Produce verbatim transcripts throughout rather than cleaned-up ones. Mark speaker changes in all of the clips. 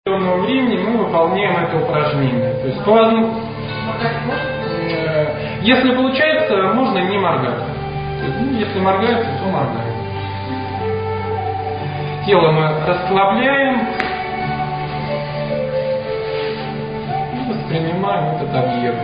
Speaker 1: определенного времени мы выполняем это упражнение. То есть, по, э, если получается, можно не моргать. То есть, ну, если моргается, то моргаем. Тело мы расслабляем и воспринимаем этот объект.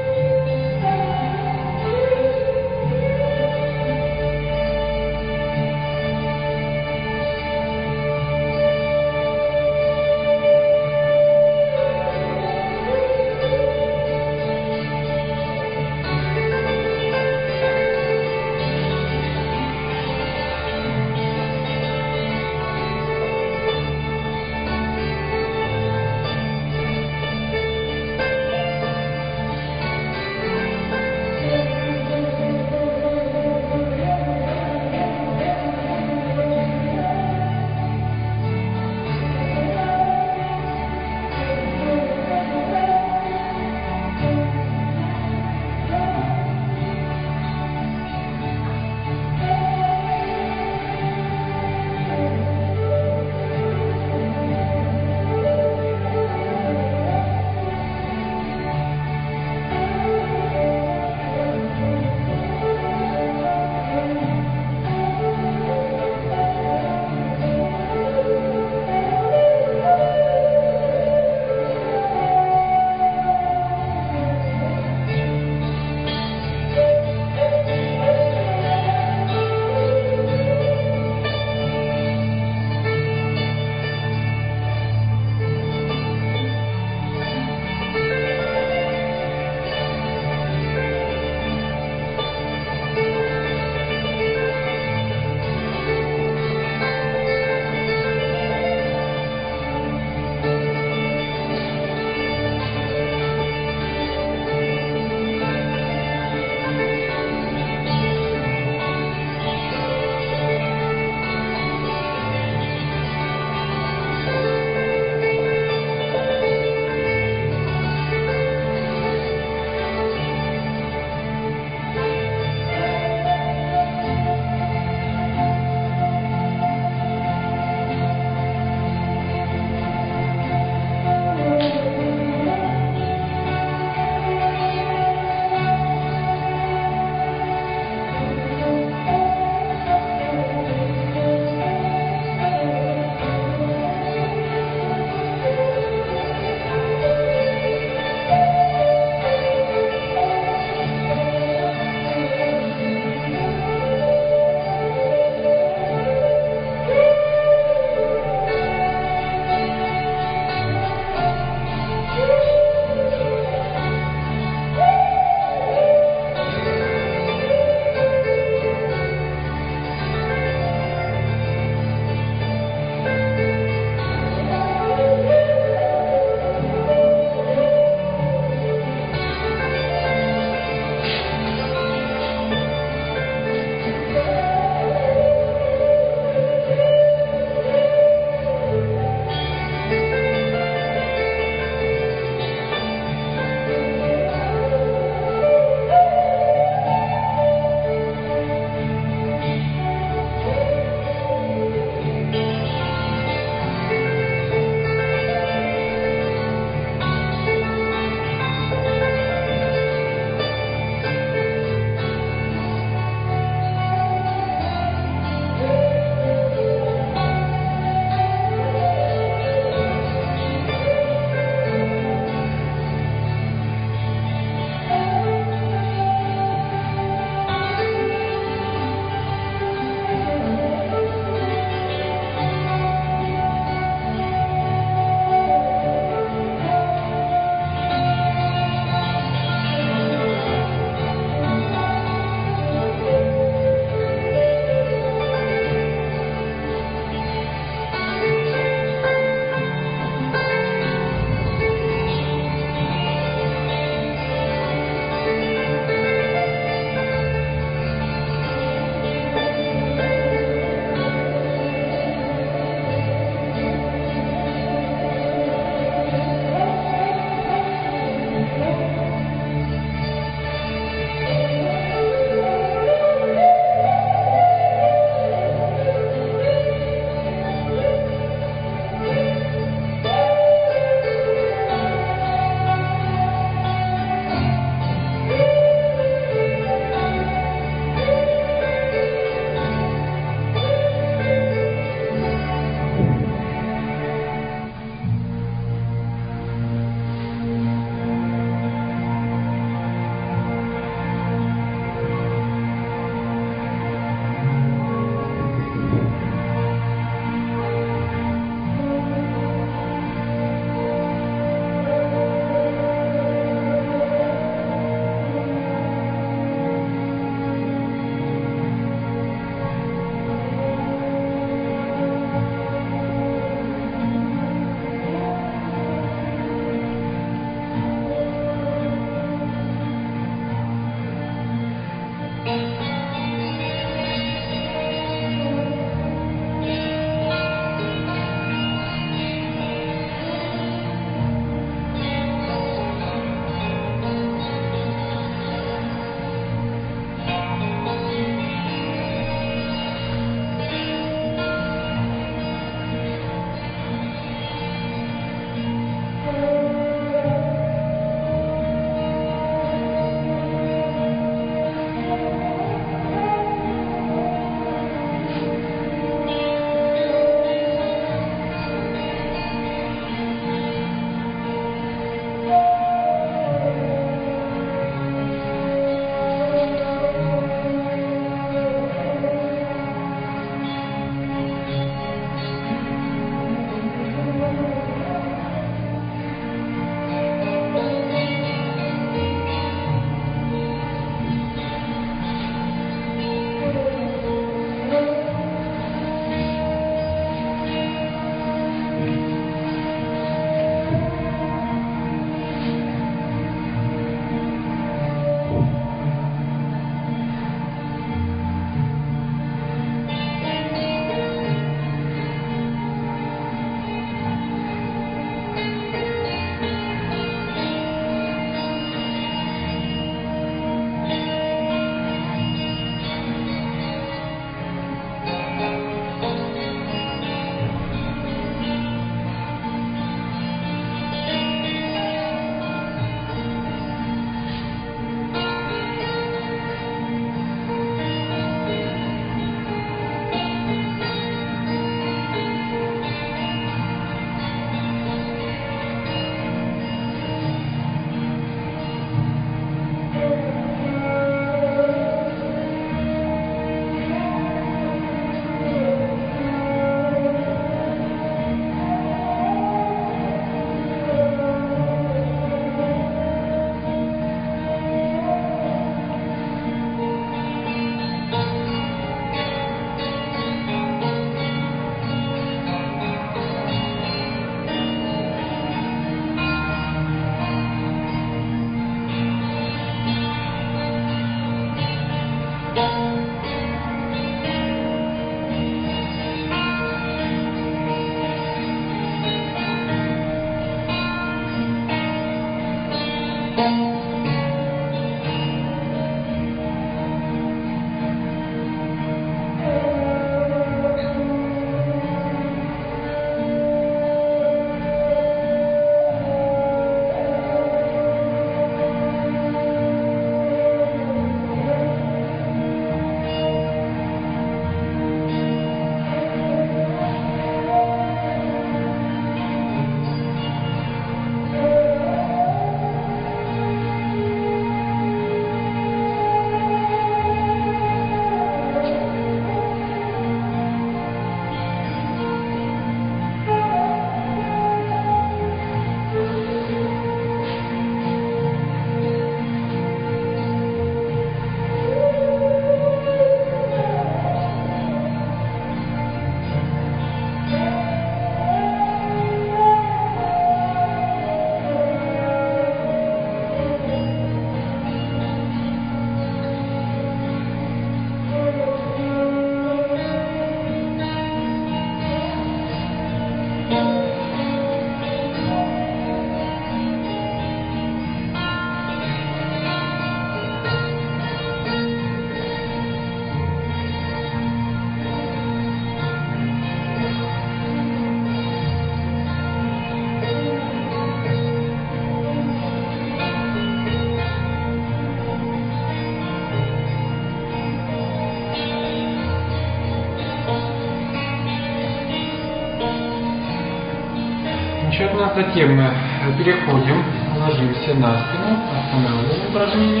Speaker 1: Замечательно. Затем мы переходим, ложимся на спину, останавливаем упражнение.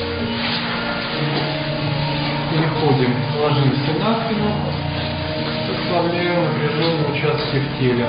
Speaker 1: Переходим, ложимся на спину, расслабляем напряженные участки в теле.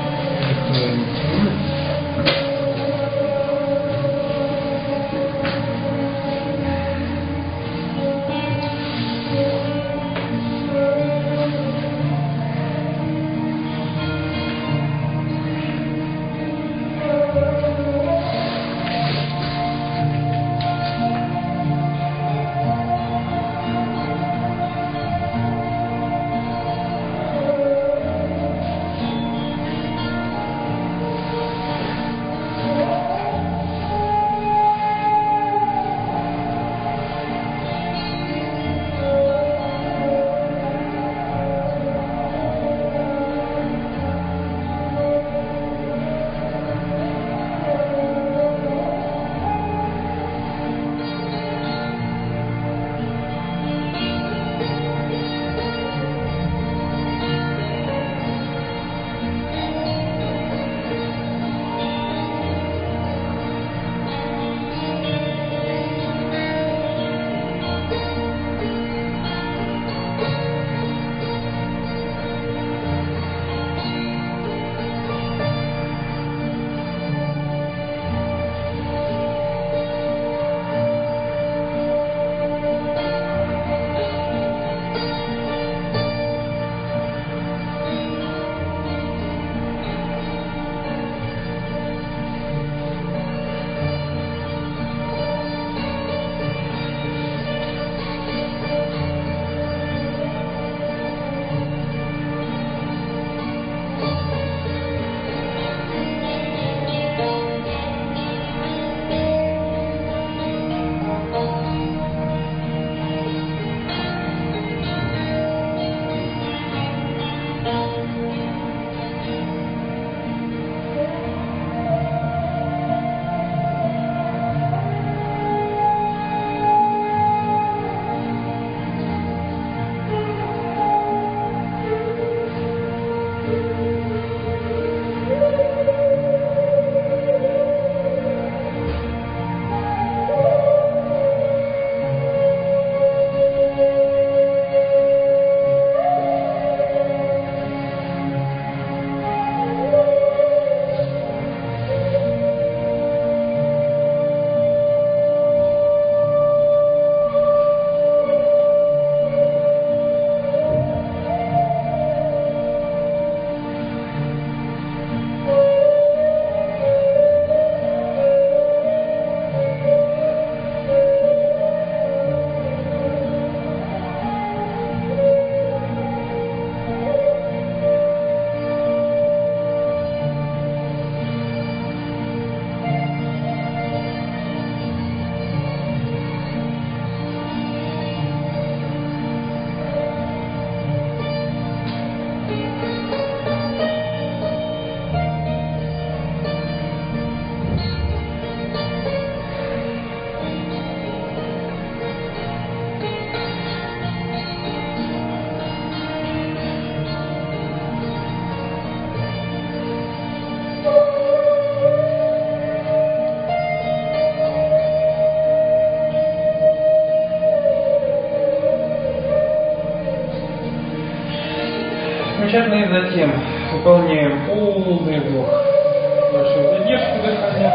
Speaker 1: Замечательно. И затем выполняем полный вдох, большую задержку дыхания.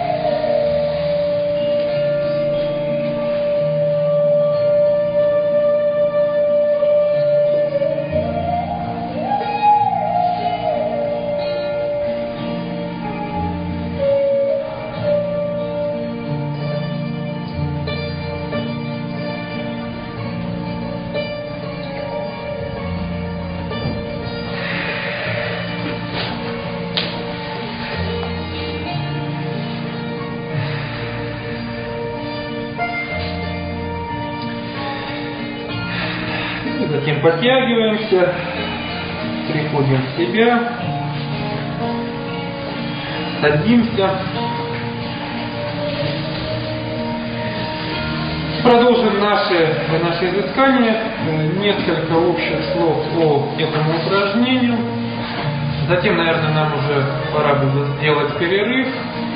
Speaker 1: Затем подтягиваемся, приходим в себя, садимся. Продолжим наши, наши изыскания. Несколько общих слов по этому упражнению. Затем, наверное, нам уже пора будет сделать перерыв.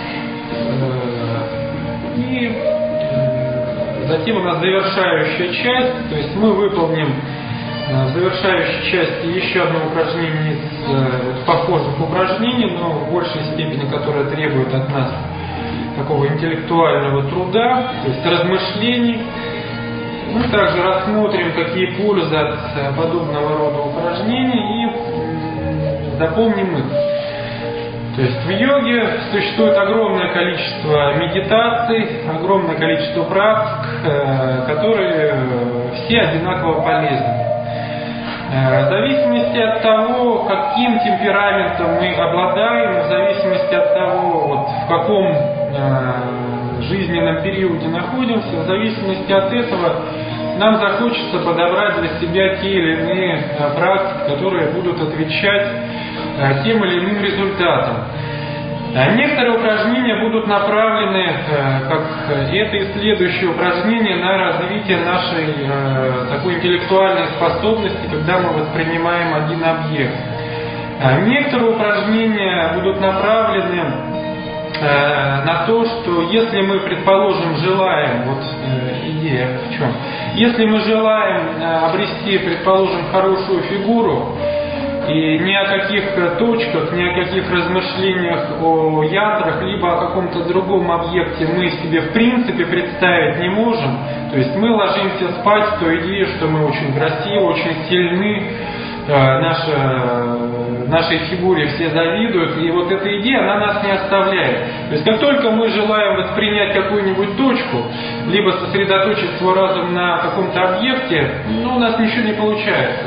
Speaker 1: И затем у нас завершающая часть, то есть мы выполним в завершающей части еще одно упражнение из похожих упражнений, но в большей степени, которое требует от нас такого интеллектуального труда, то есть размышлений. Мы также рассмотрим, какие пользы от подобного рода упражнений и запомним их. То есть в йоге существует огромное количество медитаций, огромное количество практик, которые все одинаково полезны. В зависимости от того, каким темпераментом мы обладаем, в зависимости от того, вот, в каком жизненном периоде находимся, в зависимости от этого нам захочется подобрать для себя те или иные практики, которые будут отвечать тем или иным результатам. Некоторые упражнения будут направлены, как это и следующее упражнение, на развитие нашей такой интеллектуальной способности, когда мы воспринимаем один объект. Некоторые упражнения будут направлены на то, что если мы, предположим, желаем, вот идея в чем, если мы желаем обрести, предположим, хорошую фигуру, и ни о каких точках, ни о каких размышлениях о янтрах, либо о каком-то другом объекте мы себе в принципе представить не можем, то есть мы ложимся спать в той идее, что мы очень красивы, очень сильны, наша, нашей фигуре все завидуют, и вот эта идея, она нас не оставляет. То есть как только мы желаем воспринять какую-нибудь точку, либо сосредоточить свой разум на каком-то объекте, ну, у нас ничего не получается.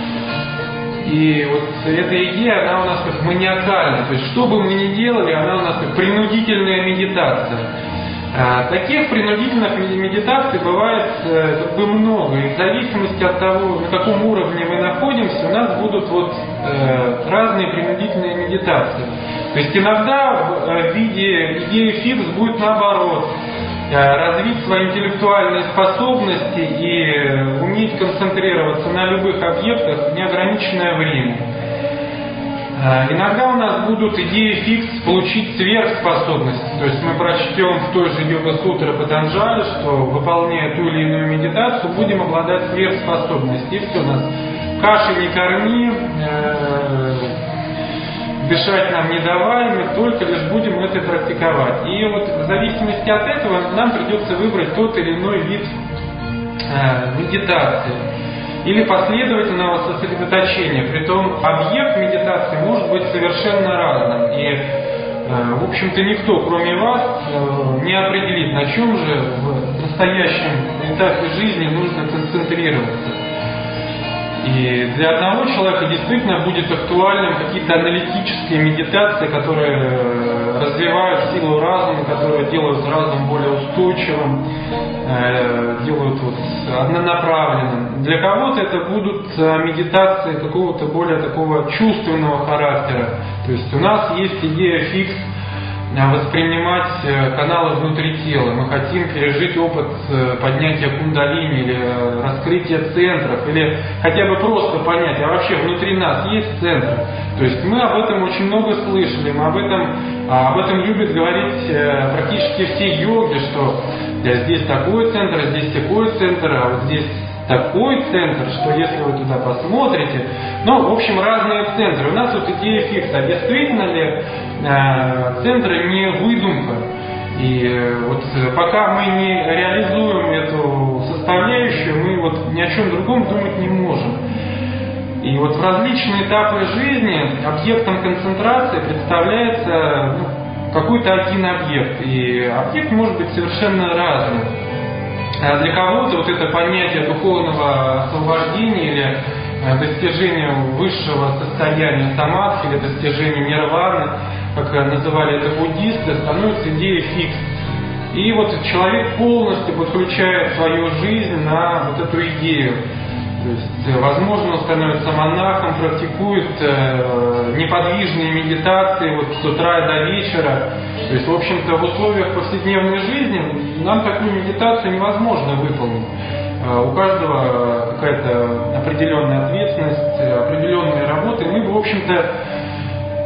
Speaker 1: И вот эта идея, она у нас как маниакальная, то есть что бы мы ни делали, она у нас как принудительная медитация. А, таких принудительных медитаций бывает э, как бы много, и в зависимости от того, на каком уровне мы находимся, у нас будут вот э, разные принудительные медитации. То есть иногда в э, виде идеи фикс будет наоборот. Развить свои интеллектуальные способности и уметь концентрироваться на любых объектах в неограниченное время. Иногда у нас будут идеи фикс получить сверхспособности. То есть мы прочтем в той же йога-сутре Патанджали, что выполняя ту или иную медитацию, будем обладать сверхспособностью. И все, нас каши не корми, дышать нам не давай, мы только лишь будем это практиковать. И вот в зависимости от этого нам придется выбрать тот или иной вид э, медитации или последовательного сосредоточения. Притом объект медитации может быть совершенно разным. И, э, в общем-то, никто, кроме вас, э, не определит, на чем же в настоящем этапе жизни нужно концентрироваться. И для одного человека действительно будет актуальным какие-то аналитические медитации, которые развивают силу разума, которые делают разум более устойчивым, делают вот однонаправленным. Для кого-то это будут медитации какого-то более такого чувственного характера. То есть у нас есть идея фикс воспринимать каналы внутри тела. Мы хотим пережить опыт поднятия кундалини или раскрытия центров, или хотя бы просто понять, а вообще внутри нас есть центры. То есть мы об этом очень много слышали, мы об этом, об этом любят говорить практически все йоги, что здесь такой центр, здесь такой центр, а вот здесь такой центр, что если вы туда посмотрите, ну, в общем, разные центры. У нас вот идея фикса. Действительно ли э, центры не выдумка? И э, вот пока мы не реализуем эту составляющую, мы вот ни о чем другом думать не можем. И вот в различные этапы жизни объектом концентрации представляется ну, какой-то один объект. И объект может быть совершенно разным. Для кого-то вот это понятие духовного освобождения или достижения высшего состояния самадхи или достижения нирваны, как называли это буддисты, становится идеей фикс. И вот человек полностью подключает свою жизнь на вот эту идею. То есть, возможно, он становится монахом, практикует э, неподвижные медитации вот с утра до вечера. То есть, в общем-то, в условиях повседневной жизни нам такую медитацию невозможно выполнить. Э, у каждого какая-то определенная ответственность, определенные работы. Мы бы, в общем-то,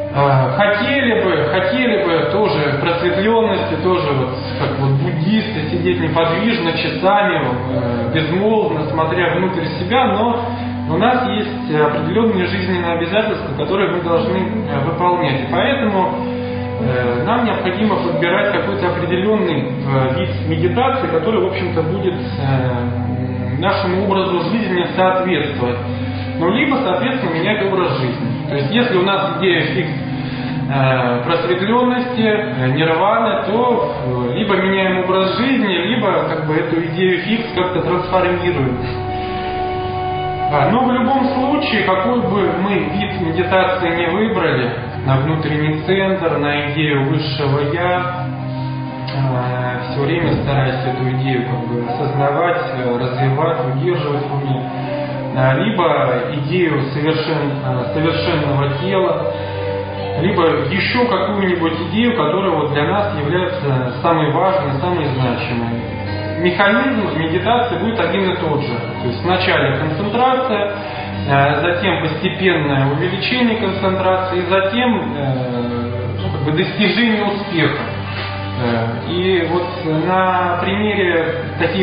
Speaker 1: хотели бы, хотели бы тоже просветленности, тоже вот как вот буддисты сидеть неподвижно часами, безмолвно смотря внутрь себя, но у нас есть определенные жизненные обязательства, которые мы должны выполнять. И поэтому нам необходимо подбирать какой-то определенный вид медитации, который, в общем-то, будет нашему образу жизни соответствовать. Ну, либо, соответственно, менять образ жизни. То есть, если у нас идея фикс просветленности, нирваны, то либо меняем образ жизни, либо как бы эту идею фикс как-то трансформируем. Но в любом случае, какой бы мы вид медитации не выбрали, на внутренний центр, на идею высшего Я, все время стараясь эту идею как бы осознавать, развивать, удерживать в уме, либо идею совершен, совершенного тела, либо еще какую-нибудь идею, которая вот для нас является самой важной, самой значимой. Механизм медитации будет один и тот же. То есть вначале концентрация, затем постепенное увеличение концентрации, затем ну, как бы достижение успеха. И вот на примере таких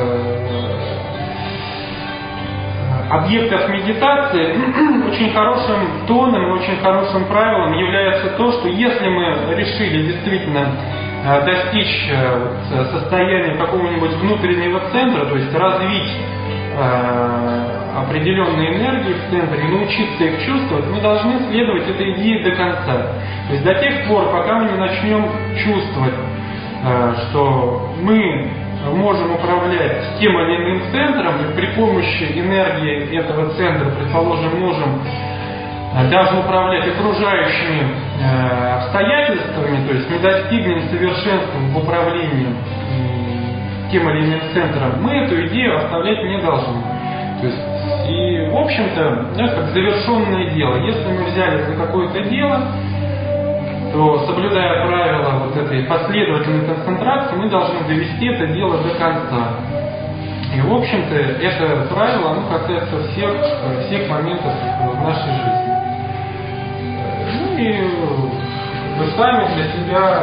Speaker 1: объектов медитации очень хорошим тоном и очень хорошим правилом является то, что если мы решили действительно достичь состояния какого-нибудь внутреннего центра, то есть развить определенные энергии в центре и научиться их чувствовать, мы должны следовать этой идее до конца. То есть до тех пор, пока мы не начнем чувствовать, что мы можем управлять тем или иным центром, и при помощи энергии этого центра, предположим, можем даже управлять окружающими обстоятельствами, то есть не достигнем совершенства в управлении тем или иным центром, мы эту идею оставлять не должны. То есть, и, в общем-то, да, как завершенное дело. Если мы взяли за какое-то дело, то, соблюдая правила вот этой последовательной концентрации, мы должны довести это дело до конца. И, в общем-то, это правило, оно касается всех, всех моментов в нашей жизни. Ну и вы сами для себя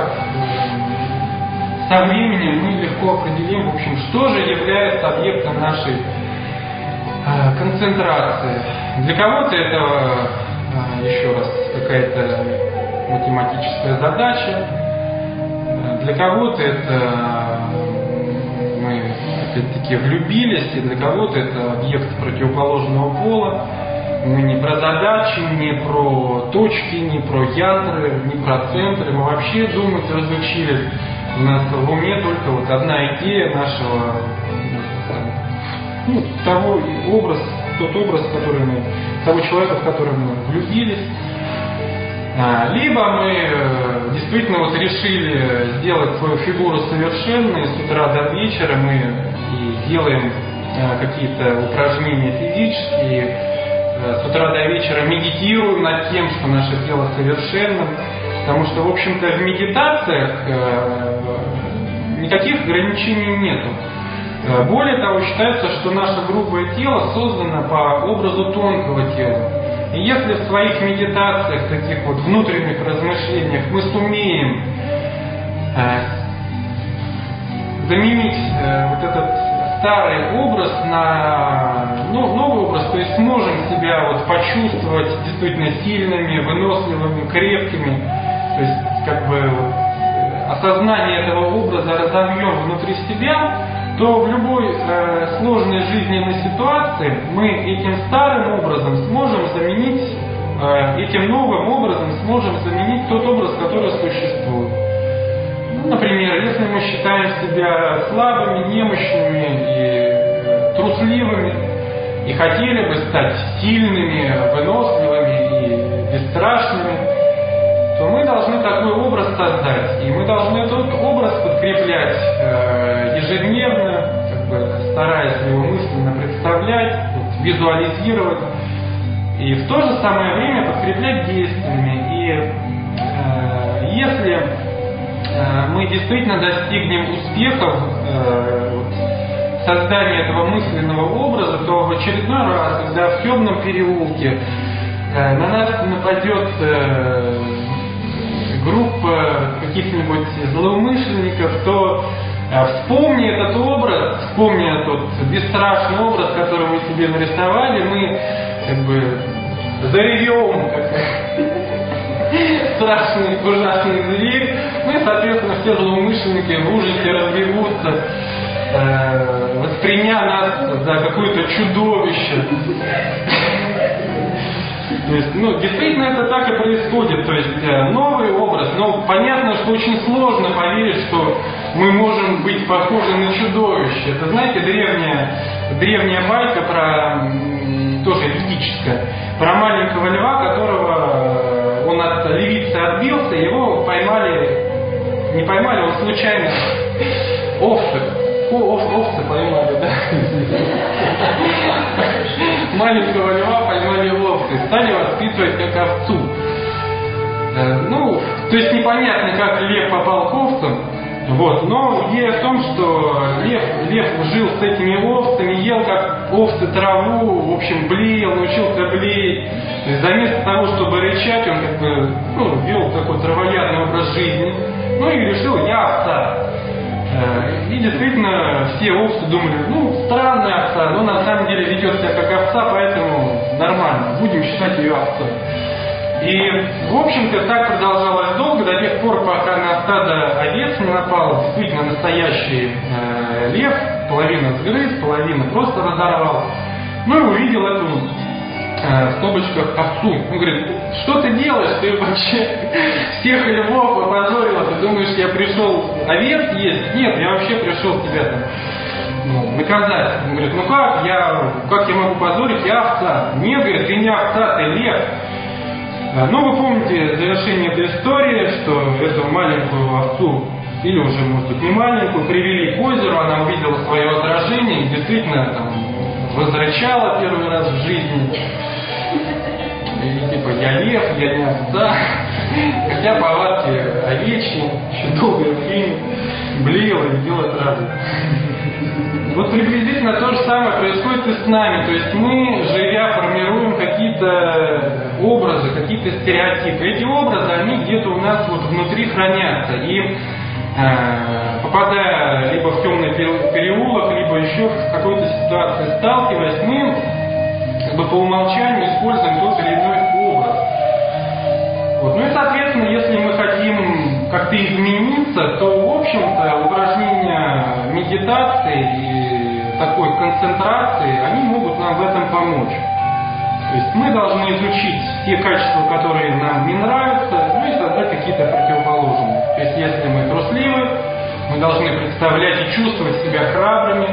Speaker 1: со временем мы легко определим, в общем, что же является объектом нашей э, концентрации. Для кого-то это, э, еще раз, какая-то математическая задача, для кого-то это мы опять-таки влюбились, и для кого-то это объект противоположного пола. Мы не про задачи, не про точки, не про янтры, не про центры. Мы вообще думать разучились. У нас в уме только вот одна идея нашего, ну, того образ, тот образ, который мы, того человека, в которого мы влюбились. Либо мы действительно вот решили сделать свою фигуру совершенной, с утра до вечера мы и делаем какие-то упражнения физические, с утра до вечера медитируем над тем, что наше тело совершенно. Потому что, в общем-то, в медитациях никаких ограничений нету. Более того, считается, что наше грубое тело создано по образу тонкого тела. И если в своих медитациях, таких вот внутренних размышлениях мы сумеем заменить вот этот старый образ на ну, новый образ, то есть сможем себя вот почувствовать действительно сильными, выносливыми, крепкими, то есть как бы вот, осознание этого образа разовьем внутри себя, то в любой э, сложной жизненной ситуации мы этим старым образом сможем заменить, э, этим новым образом сможем заменить тот образ, который существует. Ну, например, если мы считаем себя слабыми, немощными и трусливыми, и хотели бы стать сильными, выносливыми и бесстрашными, то мы должны такой образ создать. И мы должны этот образ подкреплять э, ежедневно, как бы стараясь его мысленно представлять, вот, визуализировать, и в то же самое время подкреплять действиями. И э, если э, мы действительно достигнем успехов э, вот, создания этого мысленного образа, то в очередной раз, когда в темном переулке на нас нападет группа каких-нибудь злоумышленников, то вспомни этот образ, вспомни тот бесстрашный образ, который мы себе нарисовали, мы как бы заревем, как страшный, ужасный зверь, ну и, соответственно, все злоумышленники в ужасе разбегутся, э, восприняв нас за какое-то чудовище. То есть, ну, действительно это так и происходит, то есть э, новый образ, но понятно, что очень сложно поверить, что мы можем быть похожи на чудовище. Это, знаете, древняя, древняя байка про, тоже ведическая, про маленького льва, которого он от львицы отбился, его поймали, не поймали, он случайно овцы, овцы поймали, да? Маленького льва поймали овцы, стали воспитывать как овцу. Ну, то есть непонятно, как лев попал к овцам. Вот. Но идея в том, что лев, лев жил с этими овцами, ел как овцы траву, в общем, блеял, научился блеять. То есть вместо того, чтобы рычать, он как бы, ну, вел такой травоядный образ жизни. Ну и решил, я овца. И действительно все овцы думали, ну, странная овца, но на самом деле ведет себя как овца, поэтому нормально, будем считать ее овцой. И, в общем-то, так продолжалось долго, до тех пор, пока на стадо овец не напал действительно настоящий э, лев, половина сгрыз, половина просто разорвал. Ну и увидел эту, э, в скобочках, овцу. Он говорит, что ты делаешь, ты вообще всех львов опозорила, ты думаешь, я пришел овец есть? Нет, я вообще пришел тебя там, ну, наказать. Он говорит, ну как, я, как я могу позорить, я овца? Нет, говорит, ты не овца, ты лев. Ну, вы помните завершение этой истории, что эту маленькую овцу, или уже, может быть, не маленькую, привели к озеру, она увидела свое отражение и действительно там возрычала первый раз в жизни. И типа, я лев, я не овца, хотя повадки овечьи, еще долгое время блеяла и делает радость. Вот приблизительно то же самое происходит и с нами. То есть мы, живя, формируем какие-то образы, какие-то стереотипы. Эти образы, они где-то у нас вот внутри хранятся. И э, попадая либо в темный переулок, либо еще в какой-то ситуации сталкиваясь, мы как бы по умолчанию используем тот или иной образ. Вот. Ну и, соответственно, если мы хотим как-то измениться, то, в общем-то, упражнения медитации и такой концентрации, они могут нам в этом помочь. То есть мы должны изучить те качества, которые нам не нравятся, ну и создать какие-то противоположные. То есть если мы трусливы, мы должны представлять и чувствовать себя храбрыми.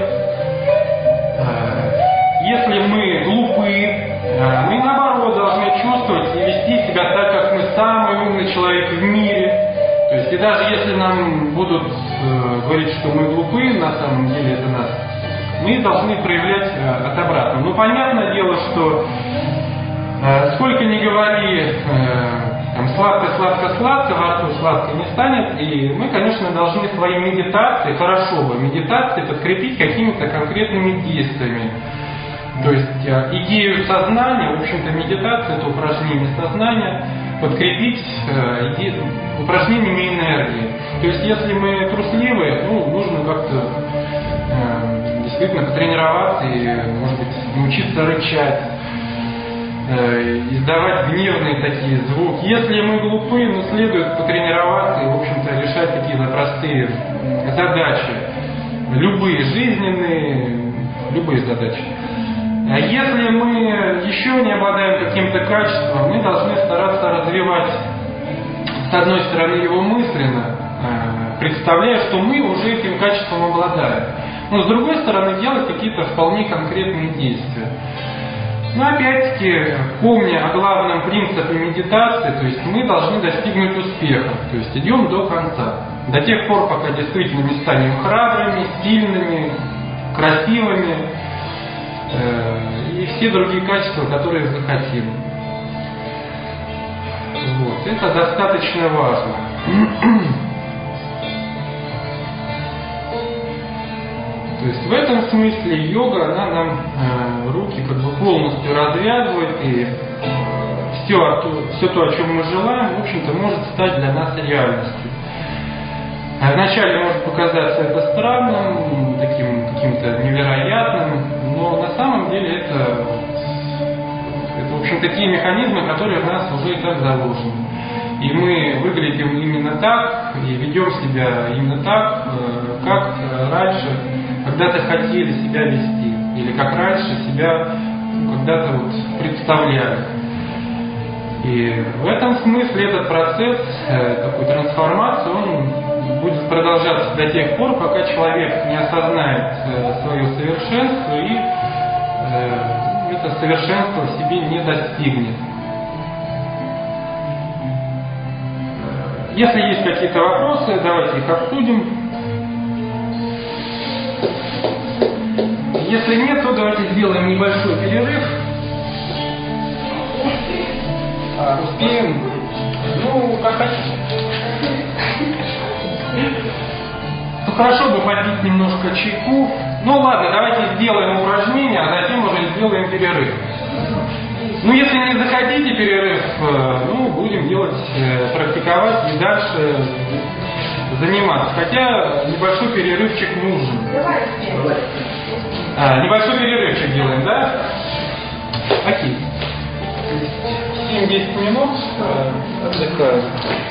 Speaker 1: Если мы глупы, мы наоборот должны чувствовать и вести себя так, как мы самый умный человек в мире. То есть и даже если нам будут э, говорить, что мы глупы, на самом деле это нас, мы должны проявлять э, от обратного. Ну, понятное дело, что э, сколько ни говори, э, там, сладко, сладко, сладко, во рту сладко не станет, и мы, конечно, должны свои медитации, хорошо бы медитации подкрепить какими-то конкретными действиями. То есть э, идею сознания, в общем-то, медитация — это упражнение сознания, подкрепить э, иде... упражнениями энергии. То есть если мы трусливы, ну, нужно как-то э, действительно потренироваться и, может быть, научиться рычать, э, издавать гневные такие звуки. Если мы глупы, ну, следует потренироваться и, в общем-то, решать какие-то простые задачи, любые жизненные, любые задачи. А если мы еще не обладаем каким-то качеством, мы должны стараться развивать, с одной стороны, его мысленно, представляя, что мы уже этим качеством обладаем. Но с другой стороны, делать какие-то вполне конкретные действия. Но опять-таки, помня о главном принципе медитации, то есть мы должны достигнуть успеха, то есть идем до конца. До тех пор, пока действительно не станем храбрыми, сильными, красивыми, и все другие качества, которые захотим. Вот. Это достаточно важно. То есть в этом смысле йога, она нам э, руки как бы полностью развязывает, и все, все то, о чем мы желаем, в общем-то, может стать для нас реальностью. Вначале может показаться это странным, таким каким-то невероятным, но на самом деле это, это, в общем, такие механизмы, которые в нас уже и так заложены. И мы выглядим именно так, и ведем себя именно так, как раньше когда-то хотели себя вести, или как раньше себя ну, когда-то вот представляли. И в этом смысле этот процесс такой трансформации, он будет продолжаться до тех пор, пока человек не осознает свое совершенство и это совершенство в себе не достигнет. Если есть какие-то вопросы, давайте их обсудим. Если нет, то давайте сделаем небольшой перерыв. А, успеем? Ну, как хотите. Ну, хорошо бы попить немножко чайку. Ну, ладно, давайте сделаем упражнение, а затем уже сделаем перерыв. Ну, если не захотите перерыв, ну, будем делать, практиковать и дальше заниматься. Хотя небольшой перерывчик нужен. А, небольшой перерывчик делаем, да? Окей. семь-десять минут отдыхаем.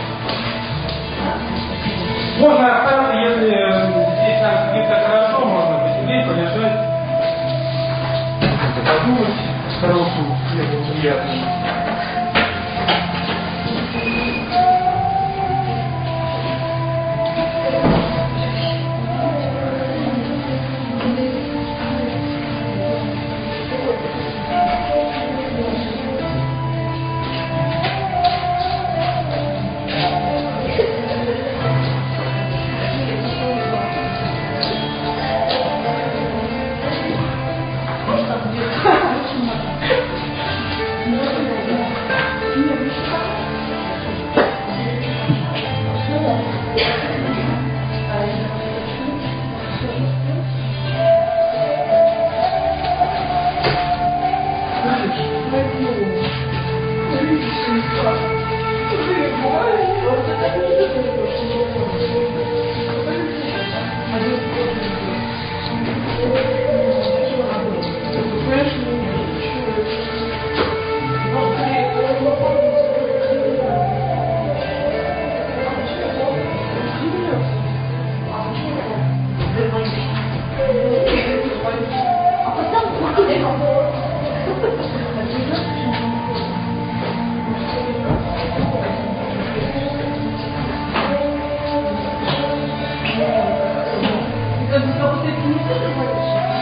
Speaker 1: Можно остаться, если здесь нам сидится хорошо, можно посидеть, полежать, подумать хорошим, приятным.
Speaker 2: Как будто вот это не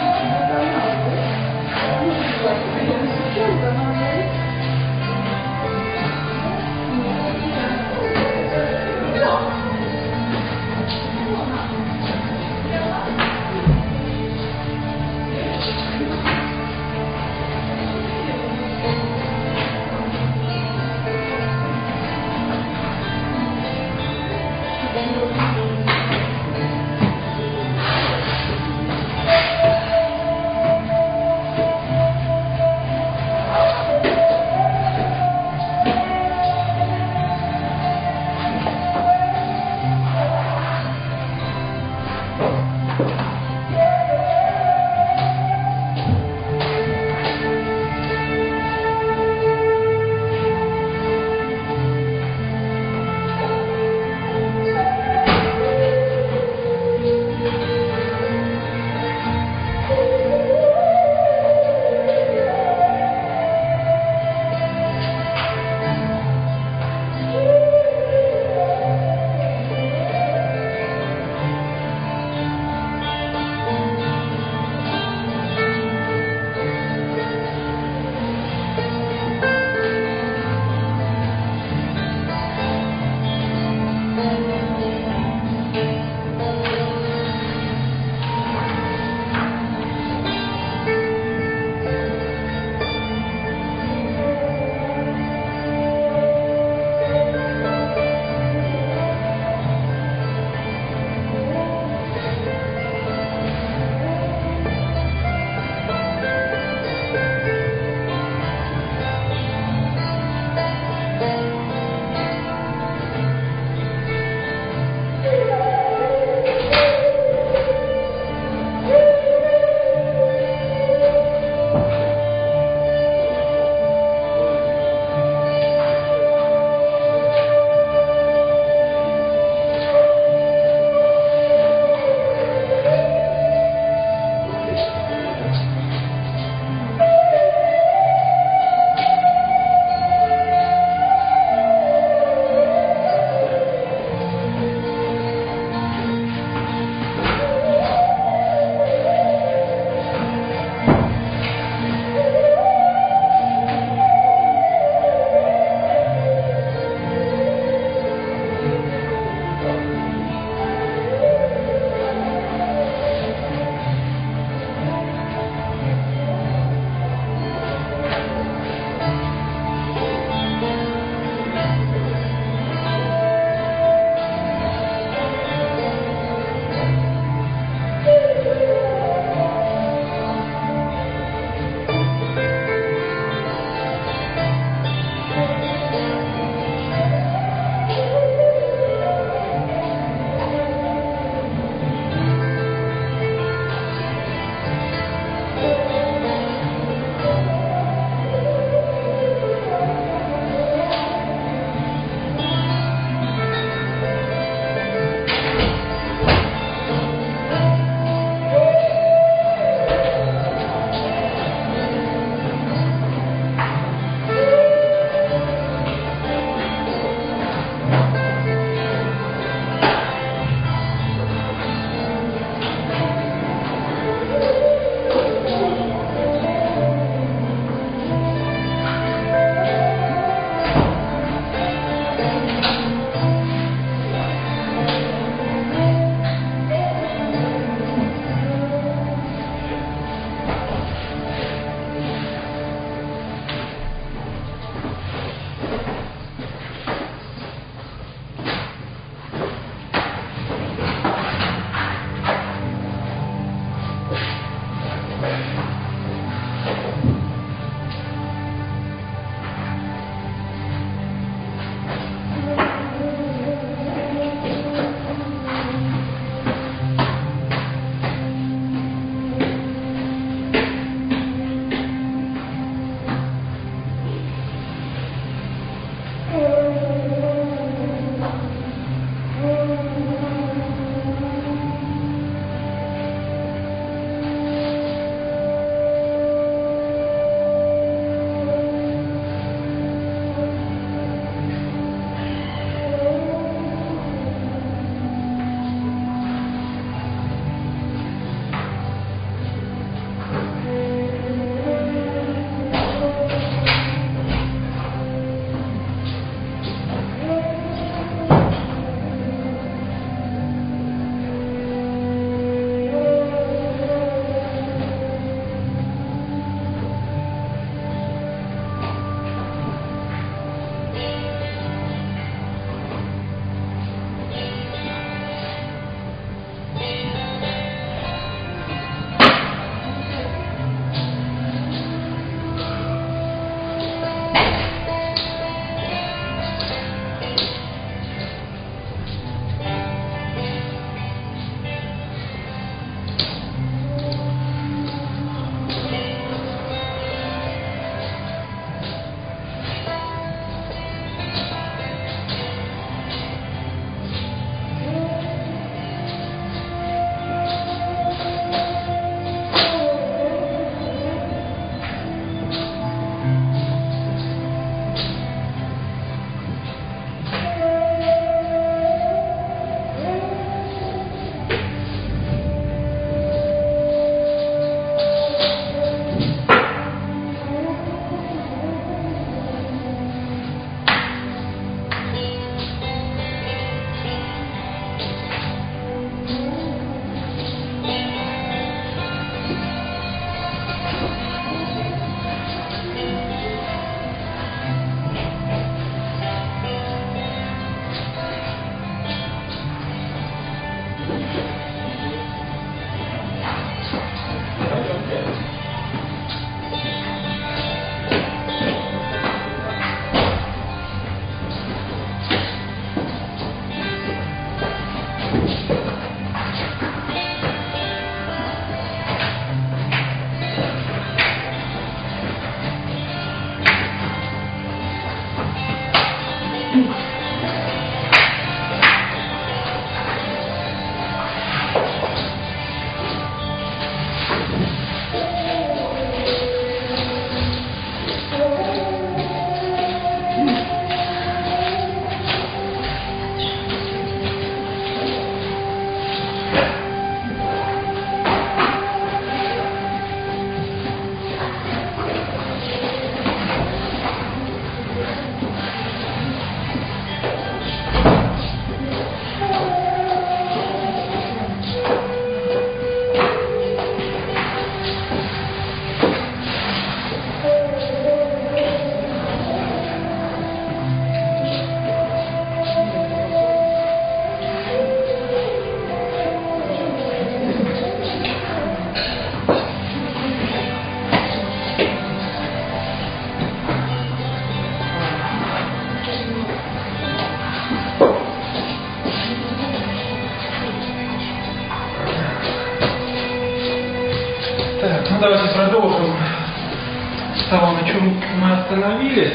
Speaker 1: Так, ну давайте продолжим с того, на чем мы остановились.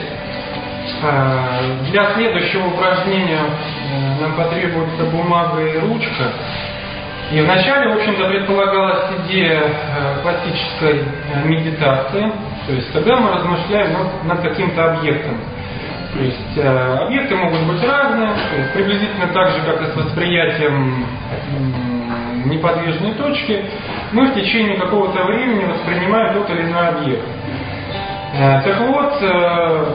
Speaker 1: Для следующего упражнения нам потребуется бумага и ручка. И вначале, в общем-то, предполагалась идея классической медитации, то есть когда мы размышляем над, над каким-то объектом. То есть э, объекты могут быть разные, то есть приблизительно так же, как и с восприятием э, неподвижной точки, мы в течение какого-то времени воспринимаем тот или иной объект. Э, так вот, э,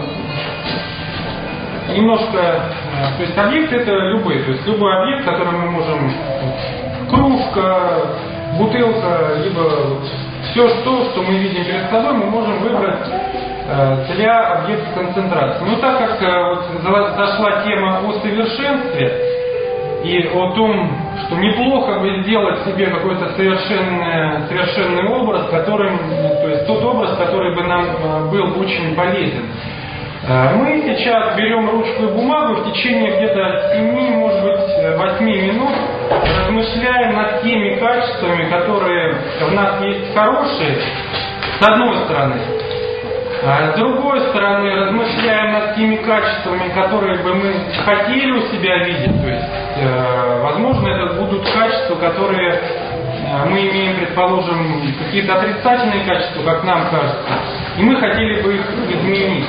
Speaker 1: немножко, э, то есть объекты это любые, то есть любой объект, который мы можем, кружка, бутылка, либо все то, что мы видим перед собой, мы можем выбрать для объекта концентрации. Но так как вот зашла тема о совершенстве и о том, что неплохо бы сделать себе какой-то совершенный, совершенный образ, которым, то есть тот образ, который бы нам был очень полезен. Мы сейчас берем ручку и бумагу, в течение где-то семи, может быть, восьми минут размышляем над теми качествами, которые в нас есть хорошие, с одной стороны. А с другой стороны, размышляем над теми качествами, которые бы мы хотели у себя видеть. То есть, э, возможно, это будут качества, которые э, мы имеем, предположим, какие-то отрицательные качества, как нам кажется, и мы хотели бы их изменить.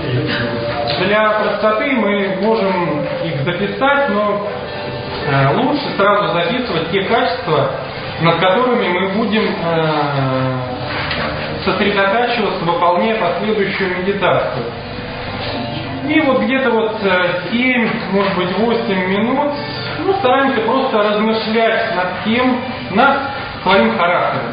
Speaker 1: Для простоты мы можем их записать, но э, лучше сразу записывать те качества, над которыми мы будем э, сосредотачиваться, выполняя последующую медитацию. И вот где-то вот семь, может быть, восемь минут, ну, стараемся просто размышлять над тем, над своим характером.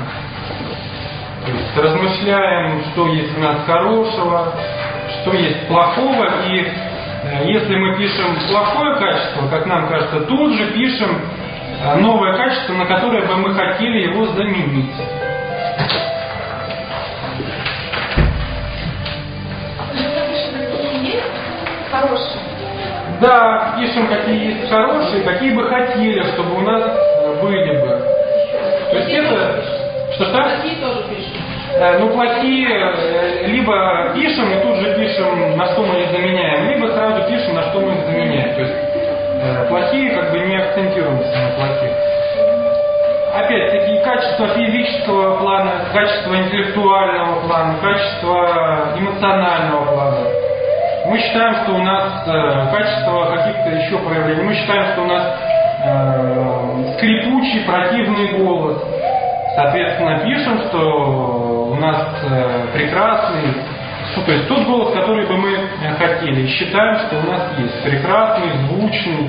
Speaker 1: То есть размышляем, что есть у нас хорошего, что есть плохого, и если мы пишем плохое качество, как нам кажется, тут же пишем новое качество, на которое бы мы хотели его заменить.
Speaker 2: Хорошие.
Speaker 1: Да, пишем, какие есть хорошие, какие бы хотели, чтобы у нас были бы. То есть это... Что-что?
Speaker 2: Плохие тоже пишем.
Speaker 1: Э, ну, плохие э, либо пишем и тут же пишем, на что мы их заменяем, либо сразу пишем, на что мы их заменяем. То есть э, плохие как бы не акцентируемся на плохих. Опять-таки, качество физического плана, качество интеллектуального плана, качество эмоционального плана. Мы считаем, что у нас э, качество каких-то еще проявлений. Мы считаем, что у нас э, скрипучий, противный голос. Соответственно, пишем, что у нас э, прекрасный, ну, то есть тот голос, который бы мы хотели. И считаем, что у нас есть прекрасный, звучный.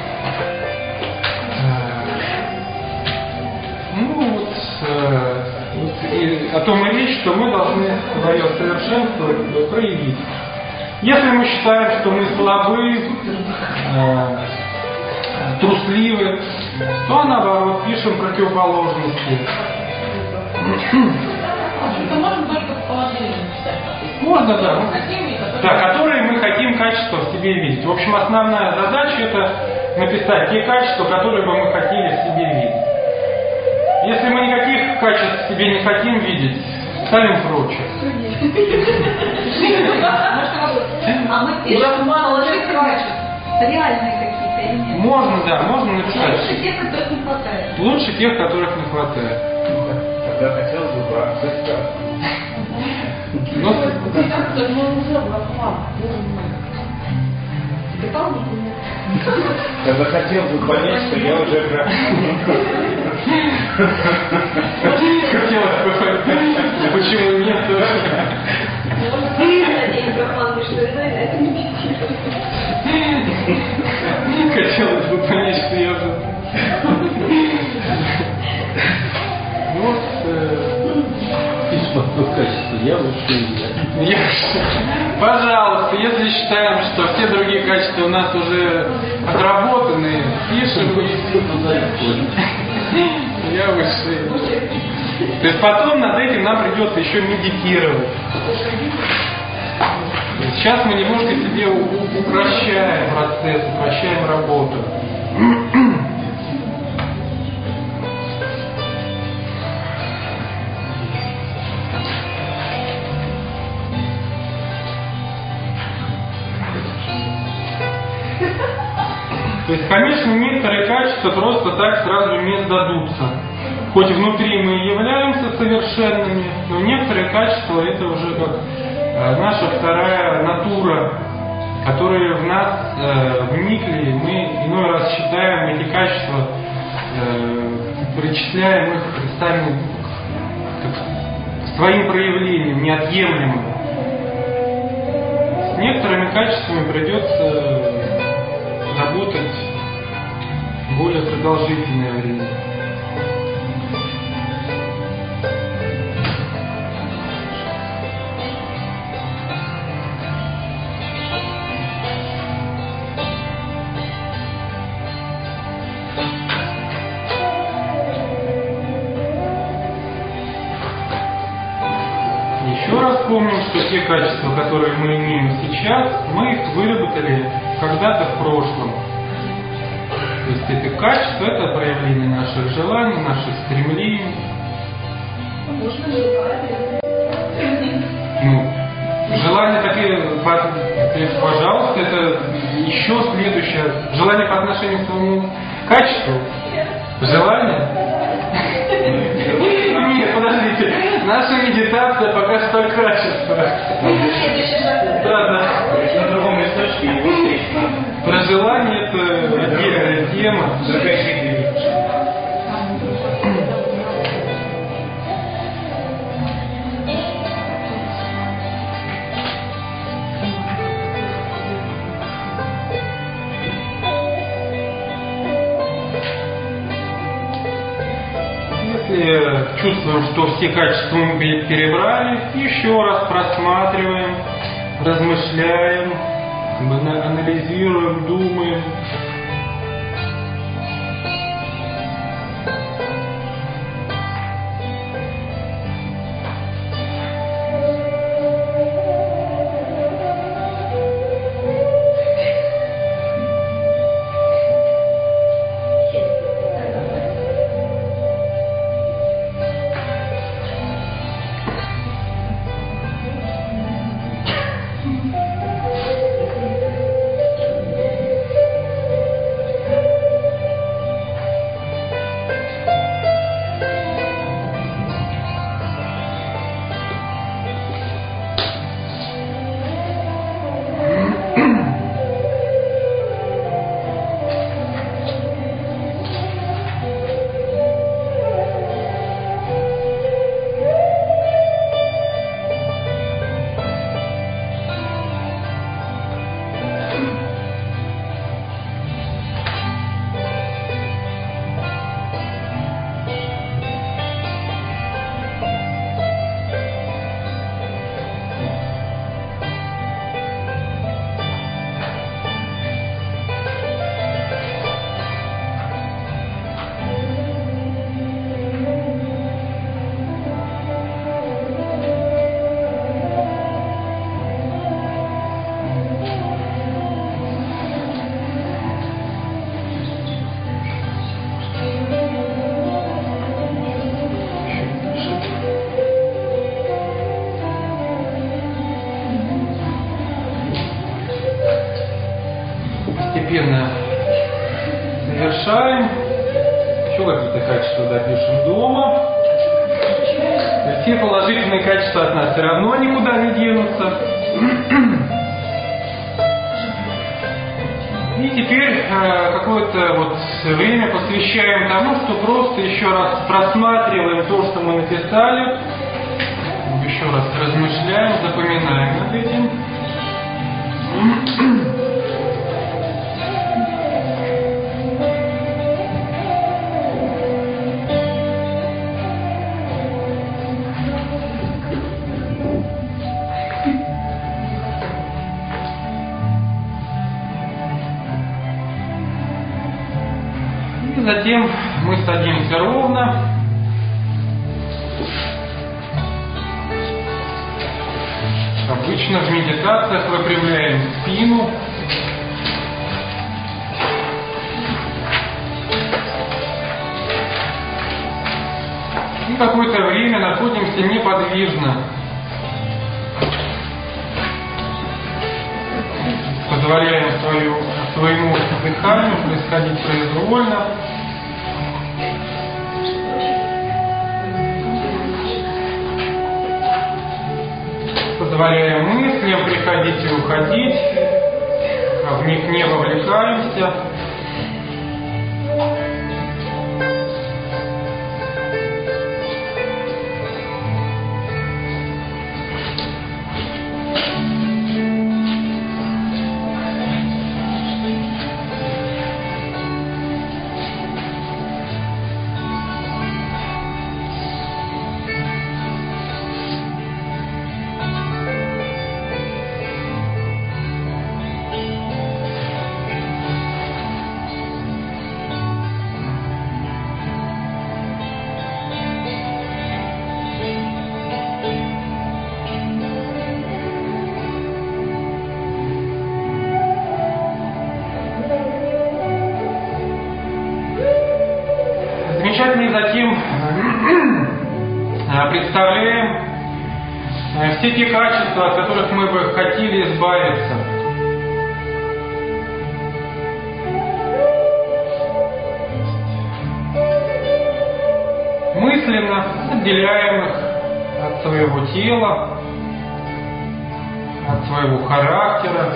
Speaker 1: Ну вот, э, вот и о том и речь, что мы должны свое совершенство проявить. Если мы считаем, что мы слабы, э, трусливы, то наоборот пишем противоположности.
Speaker 2: Можно только положительно писать.
Speaker 1: Можно, да.
Speaker 2: Хотим,
Speaker 1: Да, которые мы хотим качества в себе видеть. В общем, основная задача это написать те качества, которые бы мы хотели в себе видеть. Если мы никаких качеств в себе не хотим видеть, ставим прочее.
Speaker 2: А мы пишем положительные качества. Реальные какие-то или нет?
Speaker 1: Можно, да, можно написать.
Speaker 2: Лучше тех, которых не хватает.
Speaker 1: Лучше тех, которых не хватает.
Speaker 3: Тогда хотелось бы браться сказку.
Speaker 1: Ну,
Speaker 3: Тогда хотелось бы понять, что я уже брат.
Speaker 1: хотелось бы понять, почему нет. Хотелось бы понять, что я уже... Ну вот...
Speaker 4: Качество я лучше
Speaker 1: Я... Пожалуйста, если считаем, что все другие качества у нас уже отработаны, пишем и... Я выше. То есть потом над этим нам придется еще медитировать. Сейчас мы немножко себе упрощаем процесс, упрощаем работу. То есть, конечно, некоторые качества просто так сразу не сдадутся. Хоть внутри мы и являемся совершенными, но некоторые качества это уже как э, наша вторая натура, которые в нас э, вникли, мы иной раз считаем эти качества, э, причисляем их, ставим как своим проявлением, неотъемлемым. С некоторыми качествами придется работать более продолжительное время. Еще раз помним, что те качества, которые мы имеем сейчас, мы их выработали когда-то в прошлом. То есть это качество, это проявление наших желаний, наших стремлений. Ну, желания такие, пожалуйста, это еще следующее. Желание по отношению к своему качеству. Желание? Нет, подождите. Наша медитация пока что о качествах. Да, да.
Speaker 3: На другом листочке его встретить надо.
Speaker 1: Про желание это отдельная тема.
Speaker 3: Другая фигня.
Speaker 1: Если чувствуем, что все качества мы перебрали, еще раз просматриваем, размышляем, анализируем, думаем. постепенно завершаем. Еще какие-то качества допишем дома. Все положительные качества от нас все равно никуда не денутся. И теперь э, какое-то вот время посвящаем тому, что просто еще раз просматриваем то, что мы написали, еще раз размышляем, запоминаем над этим. Затем мы садимся ровно. Обычно в медитациях выпрямляем спину. И какое-то время находимся неподвижно. Позволяем свою, своему дыханию происходить произвольно. Позволяем мыслям приходить и уходить, в них не вовлекаемся. Замечательно, затем представляем все те качества, от которых мы бы хотели избавиться. Мысленно отделяем их от своего тела, от своего характера.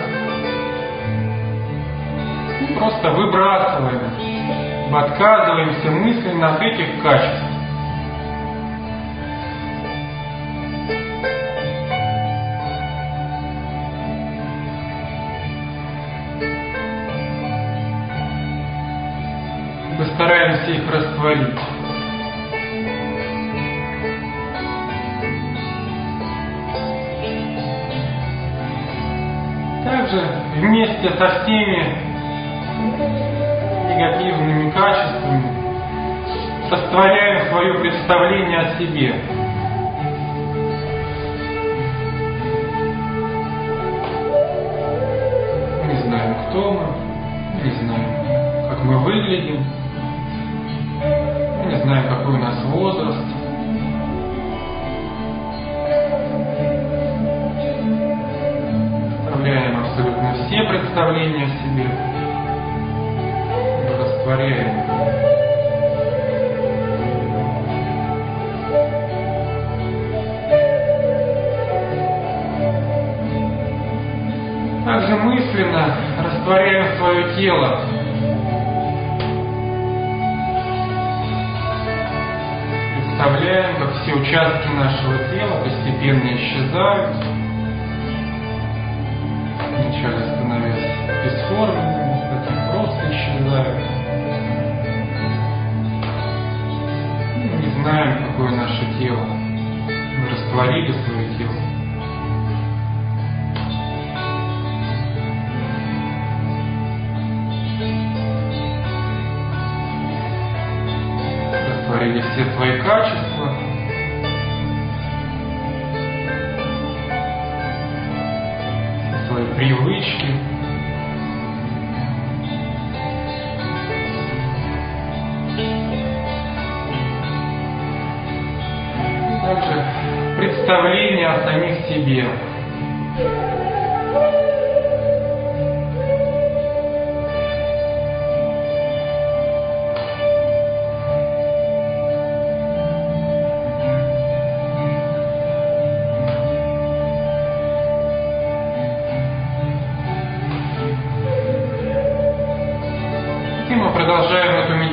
Speaker 1: И просто выбрасываем. Мы отказываемся мысленно от этих качеств. Мы стараемся их растворить. Также вместе со всеми негативными качествами растворяем свое представление о себе. Мы не знаем, кто мы, мы не знаем, как мы выглядим, мы не знаем, какой у нас возраст. Оставляем абсолютно все представления о себе. Растворяем. Также мысленно растворяем свое тело. Представляем, как все участки нашего тела постепенно исчезают, вначале становясь бесформенными, затем просто исчезают. Мы не знаем, какое наше тело. Мы растворили свое тело. Растворили все свои качества. Все свои привычки. Также представление о самих себе.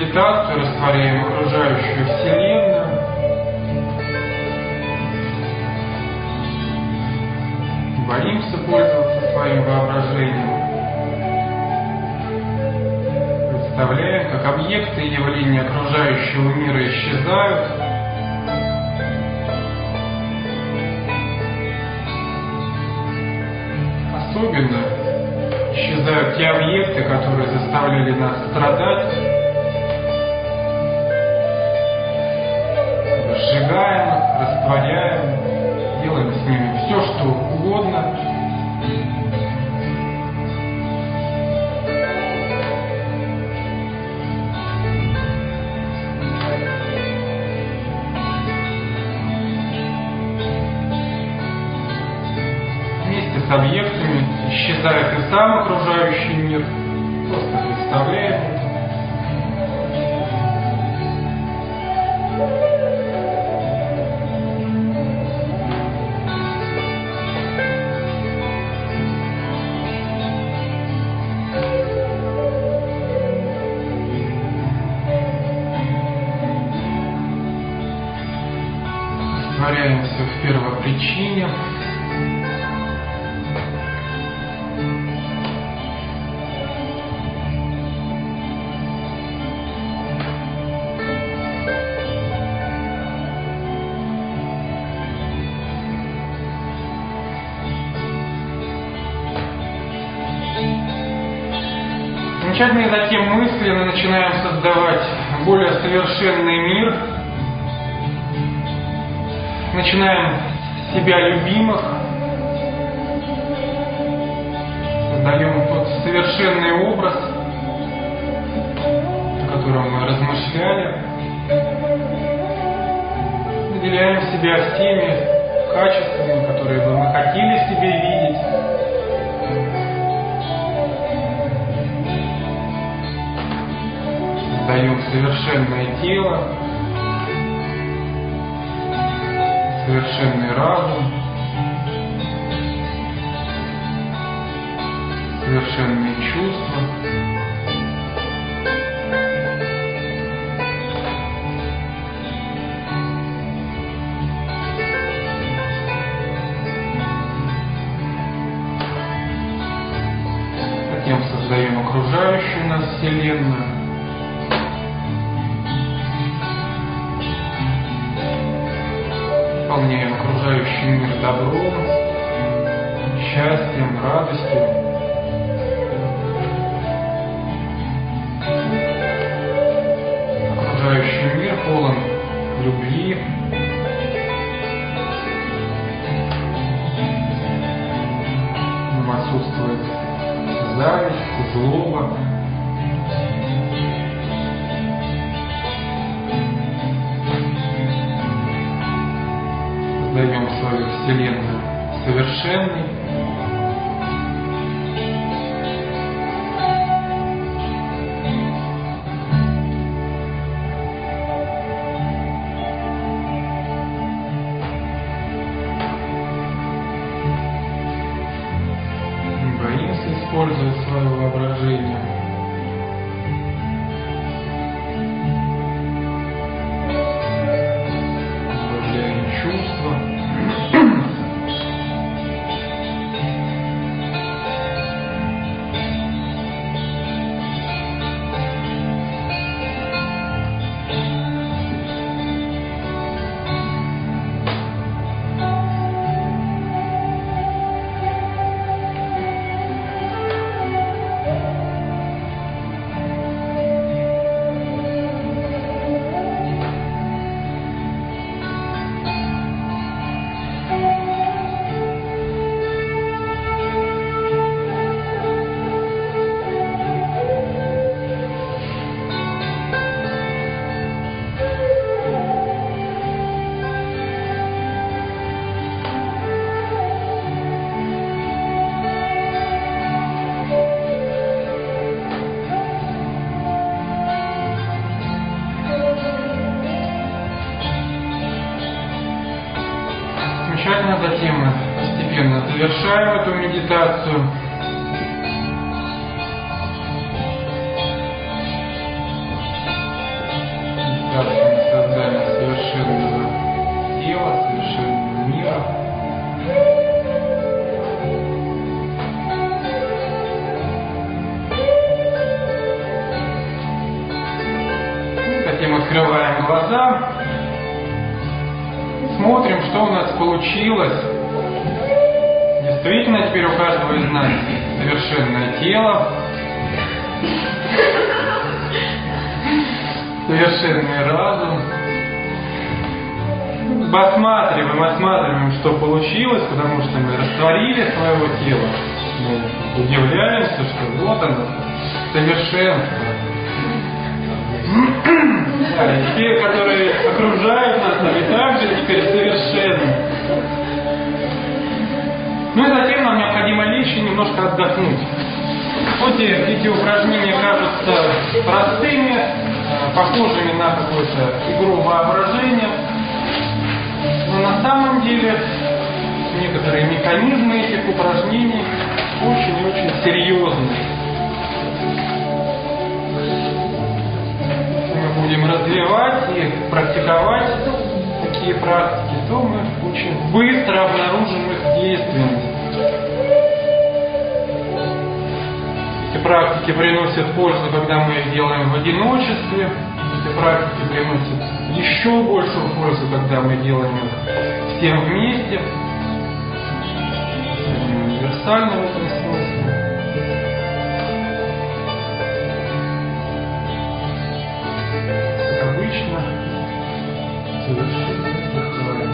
Speaker 1: медитацию, растворяем окружающую Вселенную. Боимся пользоваться своим воображением. Представляем, как объекты и явления окружающего мира исчезают. Особенно исчезают те объекты, которые заставляли нас страдать. Сжигаем их, растворяем, делаем с ними все, что угодно. Вместе с объектами исчезает и сам окружающий мир. Просто представляем это. Растворяемся в первопричине. Замечательно, затем мысленно начинаем создавать более совершенный мир. Начинаем с себя любимых. Создаем тот совершенный образ, о котором мы размышляли. Наделяем себя всеми качествами, которые бы мы хотели в себе видеть. Создаем совершенное тело, совершенный разум, совершенные чувства. Затем создаем окружающую нас Вселенную. Наполняем окружающий мир добром, счастьем, радостью. Окружающий мир полон любви. В нем отсутствует зависть, злоба. Создаем свою Вселенную совершенной. Не боимся использовать свое воображение. Выявляем чувства. Замечательно, затем мы постепенно завершаем эту медитацию. глаза, смотрим, что у нас получилось. Действительно, теперь у каждого из нас совершенное тело, совершенный разум. Осматриваем, осматриваем, что получилось, потому что мы растворили своего тела. Мы удивляемся, что вот оно, совершенство. Да, и те, которые окружают нас, они также теперь совершенны. Ну и затем нам необходимо лечь и немножко отдохнуть. Хоть эти упражнения кажутся простыми, похожими на какую-то игру воображения, но на самом деле некоторые механизмы этих упражнений очень-очень серьезные. Если мы будем развивать и практиковать такие практики, то мы очень быстро обнаружим их действенность. Эти практики приносят пользу, когда мы их делаем в одиночестве. Эти практики приносят еще большую пользу, когда мы делаем их всем вместе. Они универсальны в этом смысле. Как обычно, совершенно отдыхаем.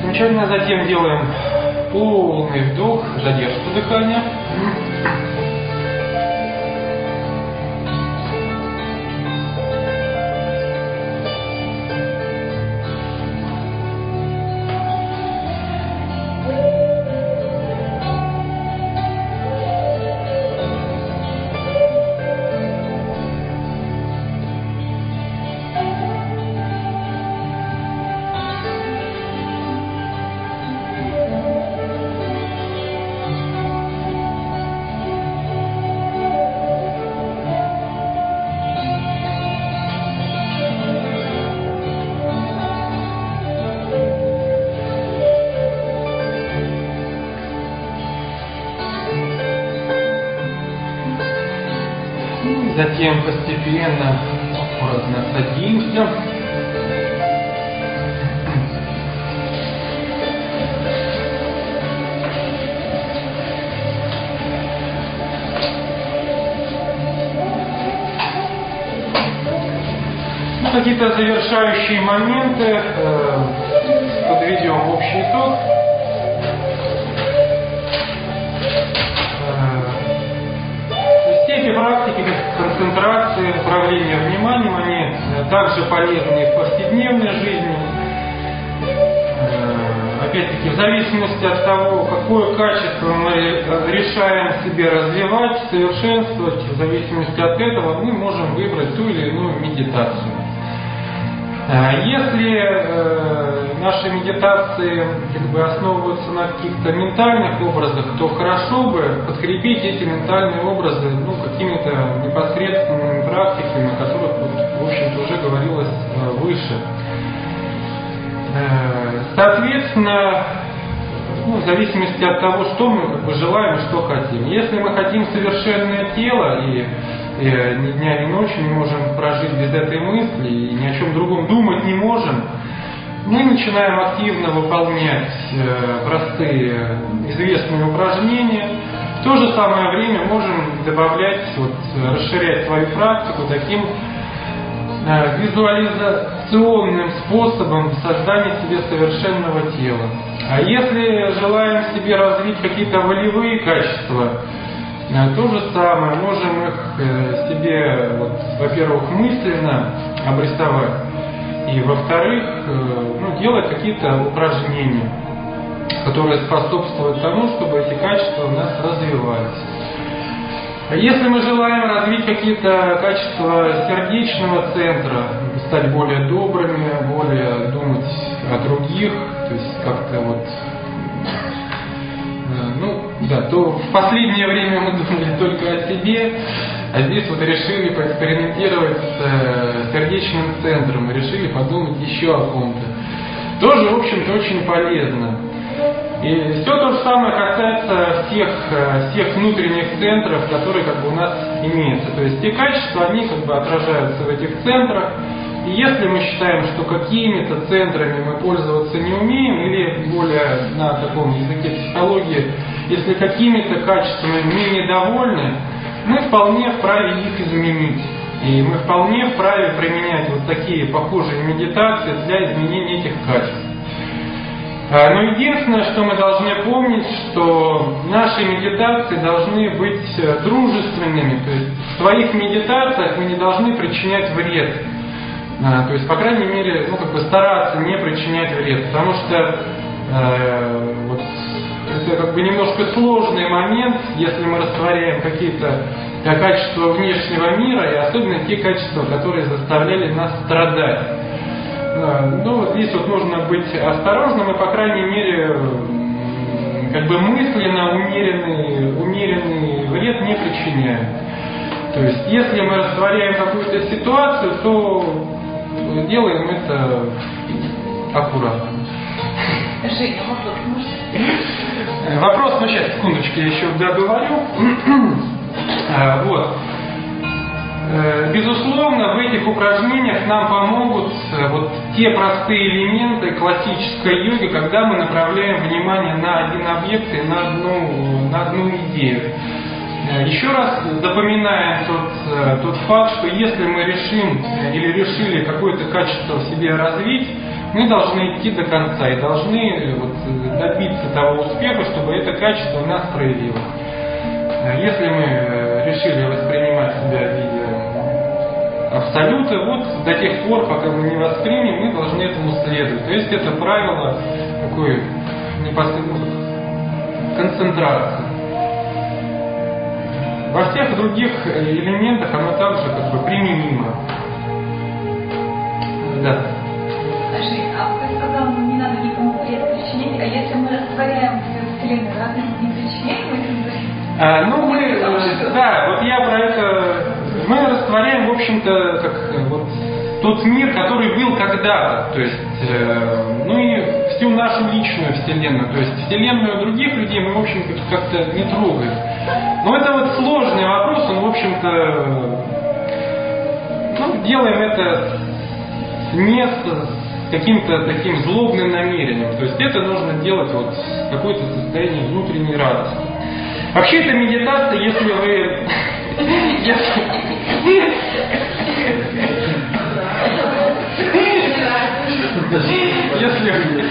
Speaker 1: Замечательно. Затем делаем полный вдох, задержку дыхания. Затем постепенно, аккуратно садимся. Ну, какие-то завершающие моменты, э, подведем общий итог. Эти практики концентрации, управления вниманием, они также полезны в повседневной жизни. Опять-таки, в зависимости от того, какое качество мы решаем себе развивать, совершенствовать, в зависимости от этого мы можем выбрать ту или иную медитацию. Если э, наши медитации как бы основываются на каких-то ментальных образах, то хорошо бы подкрепить эти ментальные образы ну, какими-то непосредственными практиками, о которых, вот, в общем-то, уже говорилось э, выше. Э, соответственно, ну, в зависимости от того, что мы как бы, желаем и что хотим. Если мы хотим совершенное тело и И ни дня, ни ночи не можем прожить без этой мысли и ни о чем другом думать не можем, мы начинаем активно выполнять простые известные упражнения. В то же самое время можем добавлять, вот, расширять свою практику таким визуализационным способом создания себе совершенного тела. А если желаем себе развить какие-то волевые качества, то же самое, можем их себе, вот, во-первых, мысленно обрисовать, и, во-вторых, ну, делать какие-то упражнения, которые способствуют тому, чтобы эти качества у нас развивались. Если мы желаем развить какие-то качества сердечного центра, стать более добрыми, более думать о других, то есть как-то вот, ну, да, то в последнее время мы думали только о себе, а здесь вот решили поэкспериментировать с сердечным центром, и решили подумать еще о ком-то. Тоже, в общем-то, очень полезно. И все то же самое касается всех, всех внутренних центров, которые как бы у нас имеются. То есть те качества, они как бы отражаются в этих центрах. И если мы считаем, что какими-то центрами мы пользоваться не умеем, или более на таком языке психологии, если какими-то качествами мы недовольны, мы вполне вправе их изменить. И мы вполне вправе применять вот такие похожие медитации для изменения этих качеств. Но единственное, что мы должны помнить, что наши медитации должны быть дружественными. То есть в своих медитациях мы не должны причинять вред. То есть, по крайней мере, ну, как бы стараться не причинять вред. Потому что э, вот, это как бы немножко сложный момент, если мы растворяем какие-то качества внешнего мира, и особенно те качества, которые заставляли нас страдать. Ну, вот здесь вот нужно быть осторожным и, по крайней мере, как бы мысленно умеренный, умеренный вред не причиняем. То есть, если мы растворяем какую-то ситуацию, то делаем это аккуратно.
Speaker 2: Женя, вопрос можно?
Speaker 1: Вопрос, ну сейчас, секундочку, я еще договорю. Вот. Безусловно, в этих упражнениях нам помогут вот те простые элементы классической йоги, когда мы направляем внимание на один объект и на одну, на одну идею. Еще раз запоминаем тот, тот факт, что если мы решим или решили какое-то качество в себе развить, мы должны идти до конца и должны вот, добиться того успеха, чтобы это качество у нас проявилось. Если мы решили воспринимать себя в виде абсолюта, вот до тех пор, пока мы не воспримем, мы должны этому следовать. То есть это правило такой непосредственной концентрации. Во всех других элементах оно также как бы применимо. Да.
Speaker 2: Скажи, а ты сказал, ну не надо никому вред причинить, а если мы растворяем Вселенную, разве мы не причиняем этим вред?
Speaker 1: А, ну мы, да, вот я про это, мы растворяем, в общем-то, как вот тот мир, который был когда-то, то есть, э, ну и всю нашу личную Вселенную, то есть Вселенную других людей мы, в общем-то, как-то не трогаем. Но это вот сложный вопрос, он, в общем-то, ну, делаем это не с каким-то таким злобным намерением, то есть это нужно делать вот в какое-то состояние внутренней радости. Вообще это медитация, если вы... Если вы...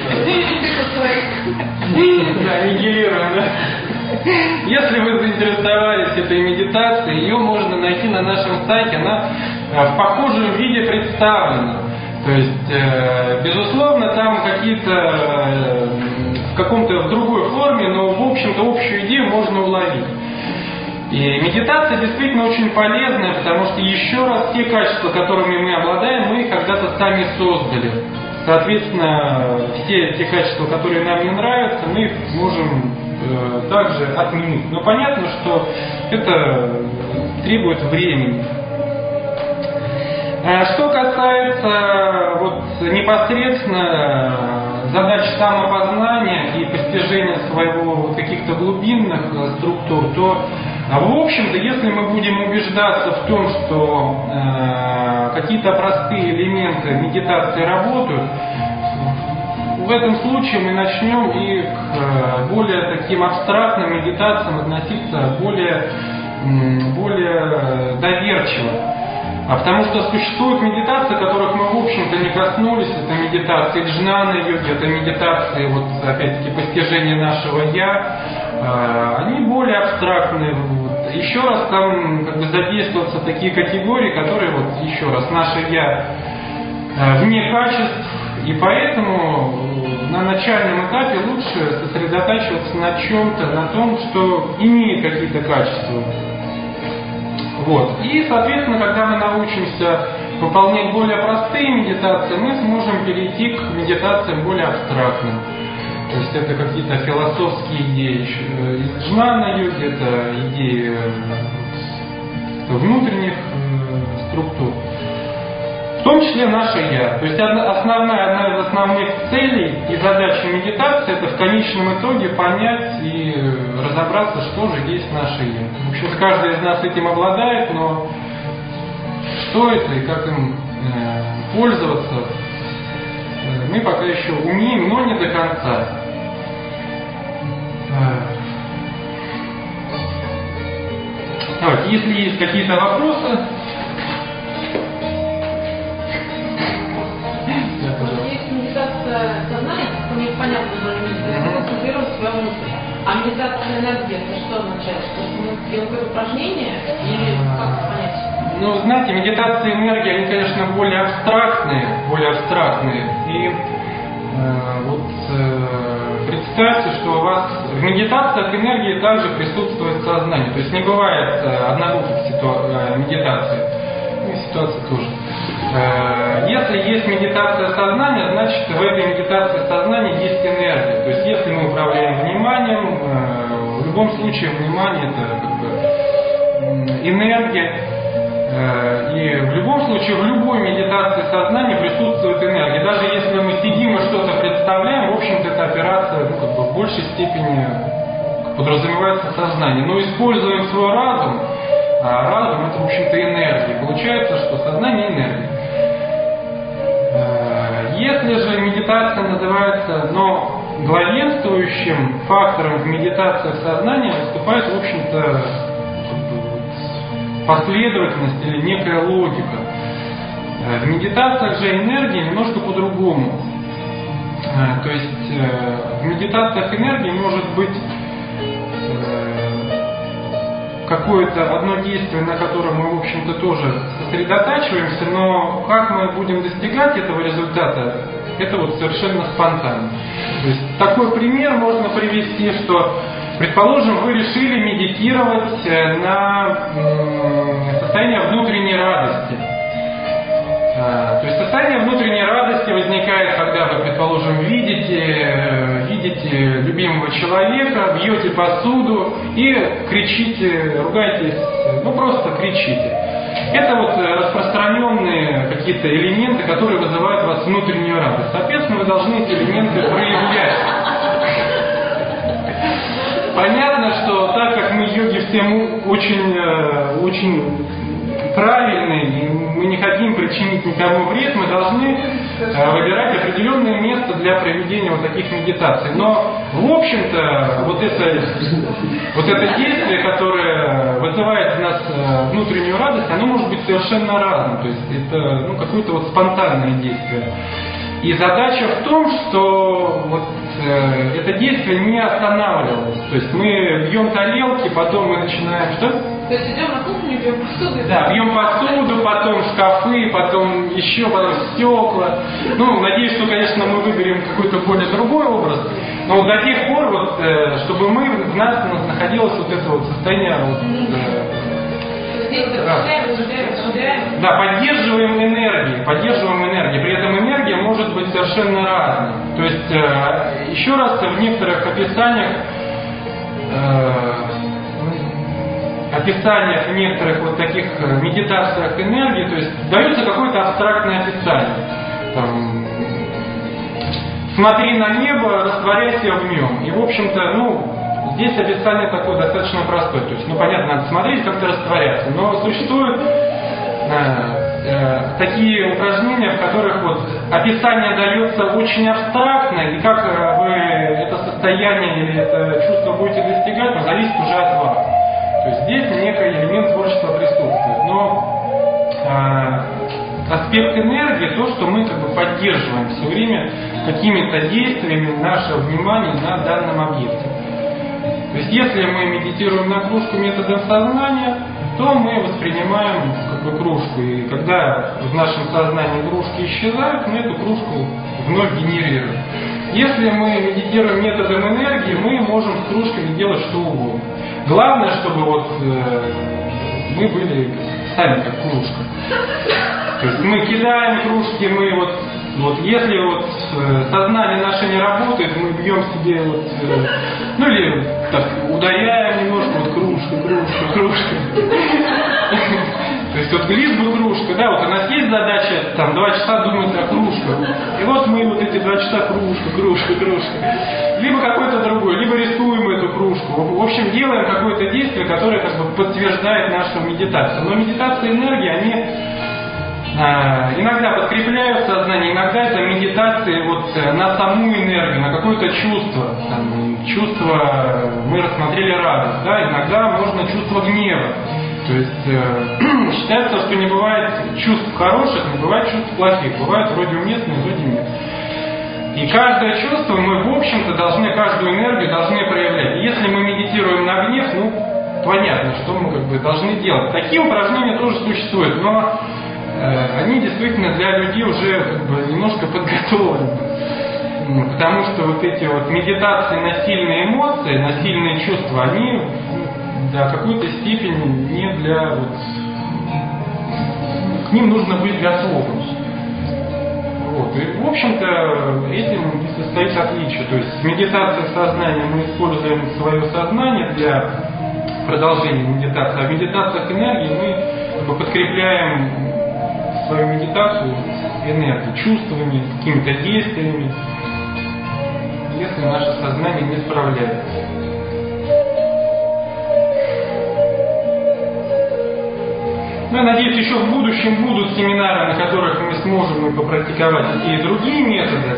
Speaker 1: Да, нигилируем, да. Если вы заинтересовались этой медитацией, ее можно найти на нашем сайте, она в похожем виде представлена. То есть, безусловно, там какие-то в каком-то в другой форме, но в общем-то общую идею можно уловить. И медитация действительно очень полезная, потому что еще раз те качества, которыми мы обладаем, мы когда-то сами создали. Соответственно, все те качества, которые нам не нравятся, мы их можем э, также отменить. Но понятно, что это требует времени. Что касается вот, непосредственно задач самопознания и постижения своего вот, каких-то глубинных структур, то в общем-то, если мы будем убеждаться в том, что э, какие-то простые элементы медитации работают, в этом случае мы начнем и к более таким абстрактным медитациям относиться более, более доверчиво. А потому что существуют медитации, которых мы, в общем-то, не коснулись. Это медитации джнана-йоги, это медитации, вот, опять-таки, постижения нашего «я». Они более абстрактные. Вот. Еще раз там как бы задействуются такие категории, которые, вот, еще раз, наше «я» вне качеств. И поэтому на начальном этапе лучше сосредотачиваться на чем-то, на том, что имеет какие-то качества. Вот. И, соответственно, когда мы научимся выполнять более простые медитации, мы сможем перейти к медитациям более абстрактным. То есть это какие-то философские идеи из джнана-йоги, это идеи внутренних структур. В том числе наше «я». То есть основная, одна из основных целей и задач медитации – это в конечном итоге понять и разобраться, что же есть наше «я». В общем-то, каждый из нас этим обладает, но что это и как им э, пользоваться, э, мы пока еще умеем, но не до конца. Давайте, если есть какие-то вопросы...
Speaker 4: Сознание, как мне понятно, что концентрирует свое внутрь. А медитация энергии, это что означает? Что мы делаем какое-то упражнение или как понять?
Speaker 1: Ну, знаете, медитация и энергия, они, конечно, более абстрактные, более абстрактные. И э, вот э, представьте, что у вас в медитациях энергии также присутствует сознание. То есть не бывает э, однобоких ситуа- э, медитаций. Ну и ситуации тоже. Если есть медитация сознания, значит в этой медитации сознания есть энергия. То есть если мы управляем вниманием, в любом случае внимание это как бы энергия. И в любом случае в любой медитации сознания присутствует энергия. Даже если мы сидим и что-то представляем, в общем-то эта операция ну, как бы в большей степени подразумевается сознание. Но используем свой разум, а разум это в общем-то энергия. Получается, что сознание энергия. Если же медитация называется, но главенствующим фактором в медитациях сознания выступает, в общем-то, последовательность или некая логика. В медитациях же энергия немножко по-другому То есть в медитациях энергии может быть какое-то одно действие, на котором мы, в общем-то, тоже сосредотачиваемся, но как мы будем достигать этого результата, это вот совершенно спонтанно. То есть такой пример можно привести, что, предположим, вы решили медитировать на состояние внутренней радости. То есть состояние внутренней радости возникает, когда вы, предположим, видите, видите любимого человека, бьете посуду и кричите, ругаетесь, ну просто кричите. Это вот распространенные какие-то элементы, которые вызывают у вас внутреннюю радость. Соответственно, вы должны эти элементы проявлять. Понятно, что так как мы йоги все очень, очень правильные, и мы не хотим причинить никому вред, мы должны выбирать определенное место для проведения вот таких медитаций. Но, в общем-то, вот это, вот это действие, которое вызывает в нас внутреннюю радость, оно может быть совершенно разным. То есть это ну, какое-то вот спонтанное действие. И задача в том, что вот, э, это действие не останавливалось. То есть мы бьем тарелки, потом мы начинаем что?
Speaker 4: То есть идем на кухню, бьем посуду?
Speaker 1: Да, бьем посуду, потом шкафы, потом еще, потом стекла. Ну, надеюсь, что, конечно, мы выберем какой-то более другой образ. Но вот до тех пор, вот, э, чтобы мы, в нас находилось вот это вот состояние вот, э, да, поддерживаем энергию, поддерживаем энергию. При этом энергия может быть совершенно разной. То есть, э, еще раз, в некоторых описаниях, э, описаниях в некоторых вот таких медитациях энергии, то есть дается какое-то абстрактное описание. Там, смотри на небо, растворяйся в нем. И, в общем-то, ну, здесь описание такое достаточно простое. То есть, ну, понятно, надо смотреть, как-то растворяться. Но существуют э, э, такие упражнения, в которых вот описание дается очень абстрактно, и как вы это состояние или это чувство будете достигать, но зависит уже от вас. То есть здесь некий элемент творчества присутствует. Но э, аспект энергии, то, что мы как бы поддерживаем все время какими-то действиями наше внимание на данном объекте. То есть если мы медитируем на кружку методом сознания, то мы воспринимаем как бы кружку. И когда в нашем сознании кружки исчезают, мы эту кружку вновь генерируем. Если мы медитируем методом энергии, мы можем с кружками делать что угодно. Главное, чтобы вот э, мы были сами как кружка. То есть мы кидаем кружки, мы вот, вот если вот э, сознание наше не работает, мы бьем себе вот, э, ну или так ударяем немножко, вот кружка, кружка, кружка. То есть вот лишь бы кружка, да, вот у нас есть задача там два часа думать о кружках. И вот мы вот эти два часа кружка, кружка, кружка. Либо какой-то другой, либо рисуем эту кружку. В общем, делаем какое-то действие, которое как бы подтверждает нашу медитацию. Но медитация энергии, они э, иногда подкрепляют сознание, иногда это медитации вот на саму энергию, на какое-то чувство. Там, чувство, мы рассмотрели радость, да, иногда можно чувство гнева. То есть э, считается, что не бывает чувств хороших, не бывает чувств плохих, бывают вроде уместные, вроде нет. И каждое чувство мы, в общем-то, должны, каждую энергию должны проявлять. И если мы медитируем на гнев, ну, понятно, что мы как бы должны делать. Такие упражнения тоже существуют, но э, они действительно для людей уже как бы немножко подготовлены. Потому что вот эти вот медитации на сильные эмоции, на сильные чувства, они до какой-то степени не для... Вот, к ним нужно быть готовым. Вот. И, в общем-то, этим и состоит отличие. То есть медитация сознания, мы используем свое сознание для продолжения медитации, а в медитациях энергии мы как бы подкрепляем свою медитацию энергией, чувствами, какими-то действиями, если наше сознание не справляется. Ну, я надеюсь, еще в будущем будут семинары, на которых мы сможем и попрактиковать и другие методы.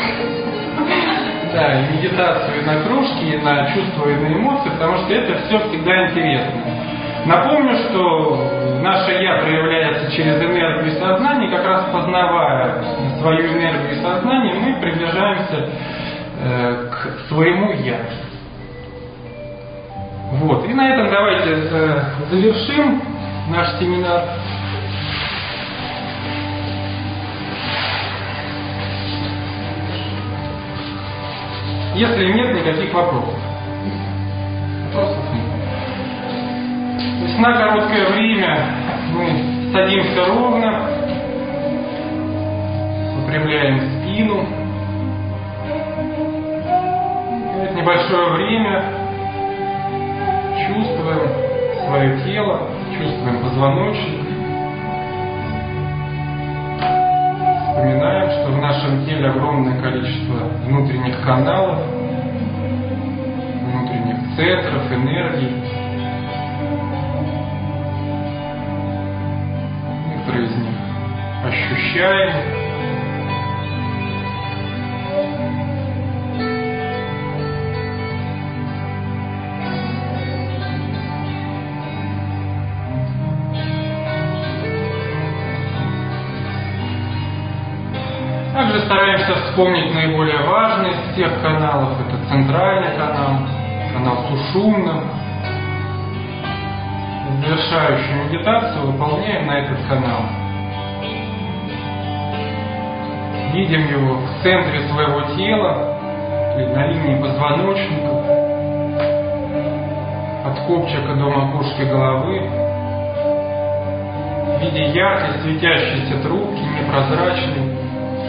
Speaker 1: Да, и медитацию, и на кружки, и на чувства, и на эмоции, потому что это все всегда интересно. Напомню, что наше «я» проявляется через энергию и сознание, как раз познавая свою энергию и сознание, мы приближаемся э, к своему «я». Вот. И на этом давайте э, завершим наш семинар. Если нет никаких вопросов. Вопросов нет. То есть на короткое время мы садимся ровно, выпрямляем спину. И в это небольшое время чувствуем свое тело, чувствуем позвоночник. Вспоминаем, что в нашем теле огромное количество внутренних каналов, внутренних центров, энергий. Некоторые из них ощущаем. Также стараемся вспомнить наиболее важный из всех каналов. Это центральный канал, канал Сушумна. Завершающую медитацию выполняем на этот канал. Видим его в центре своего тела, на линии позвоночника, от копчика до макушки головы, в виде яркой светящейся трубки, непрозрачной.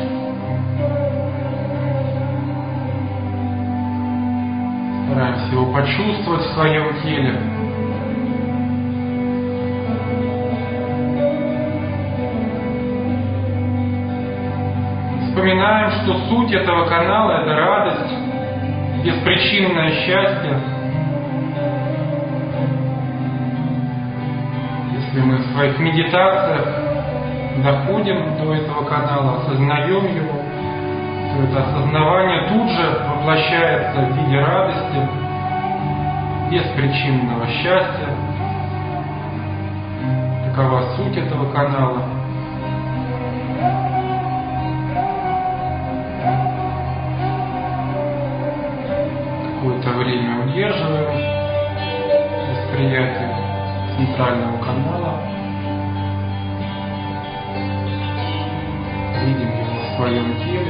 Speaker 1: Стараемся его почувствовать в своем теле. Вспоминаем, что суть этого канала – это радость, беспричинное счастье. Если мы в своих медитациях доходим до этого канала, осознаем его, то это осознавание тут же воплощается в виде радости, беспричинного счастья. Такова суть этого канала. Какое-то время удерживаем восприятие центрального канала. Видим его в своем теле.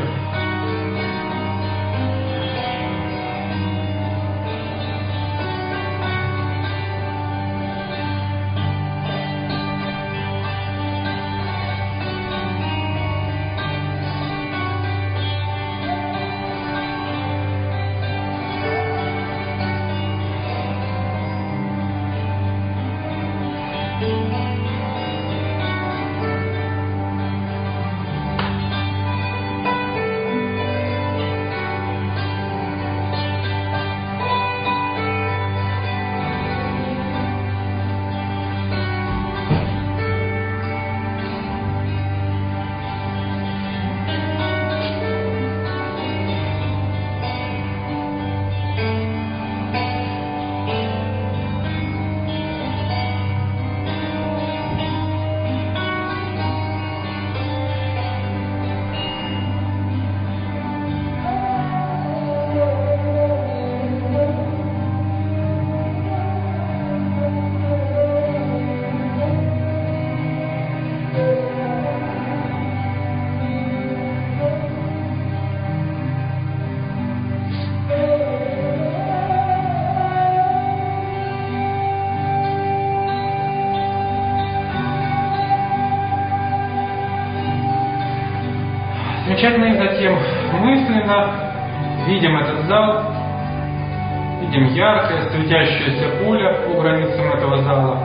Speaker 1: Замечательно, и затем мысленно видим этот зал, видим яркое светящееся поле по границам этого зала.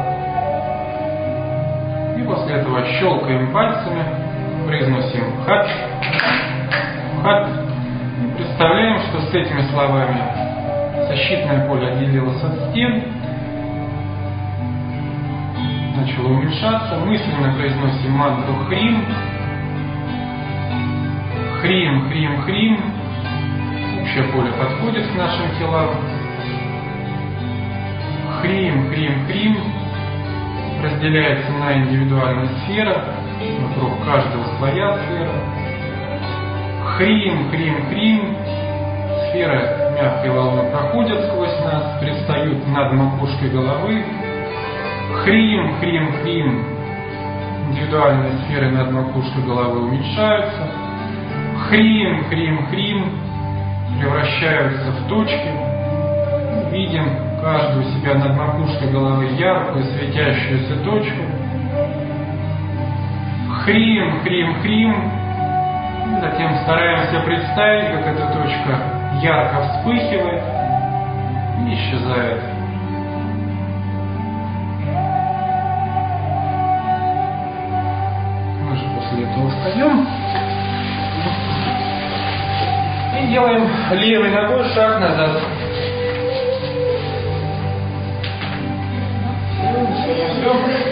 Speaker 1: И после этого щелкаем пальцами, произносим «хат», «хат». И представляем, что с этими словами защитное поле отделилось от стен, начало уменьшаться. Мысленно произносим мантру «Хрим». Хрим, хрим, хрим. Общее поле подходит к нашим телам. Хрим, хрим, хрим. разделяется на индивидуальные сферы, вокруг каждого своя сфера. Хрим, хрим, хрим. Сферы мягкой волны проходят сквозь нас, предстают над макушкой головы. Хрим, хрим, хрим. Индивидуальные сферы над макушкой головы уменьшаются. Хрим, хрим, хрим. Превращаются в точки. Видим каждую себя над макушкой головы яркую светящуюся точку. Хрим, хрим, хрим. Затем стараемся представить, как эта точка ярко вспыхивает и исчезает. Мы же после этого встаем и делаем левой ногой шаг назад. Все.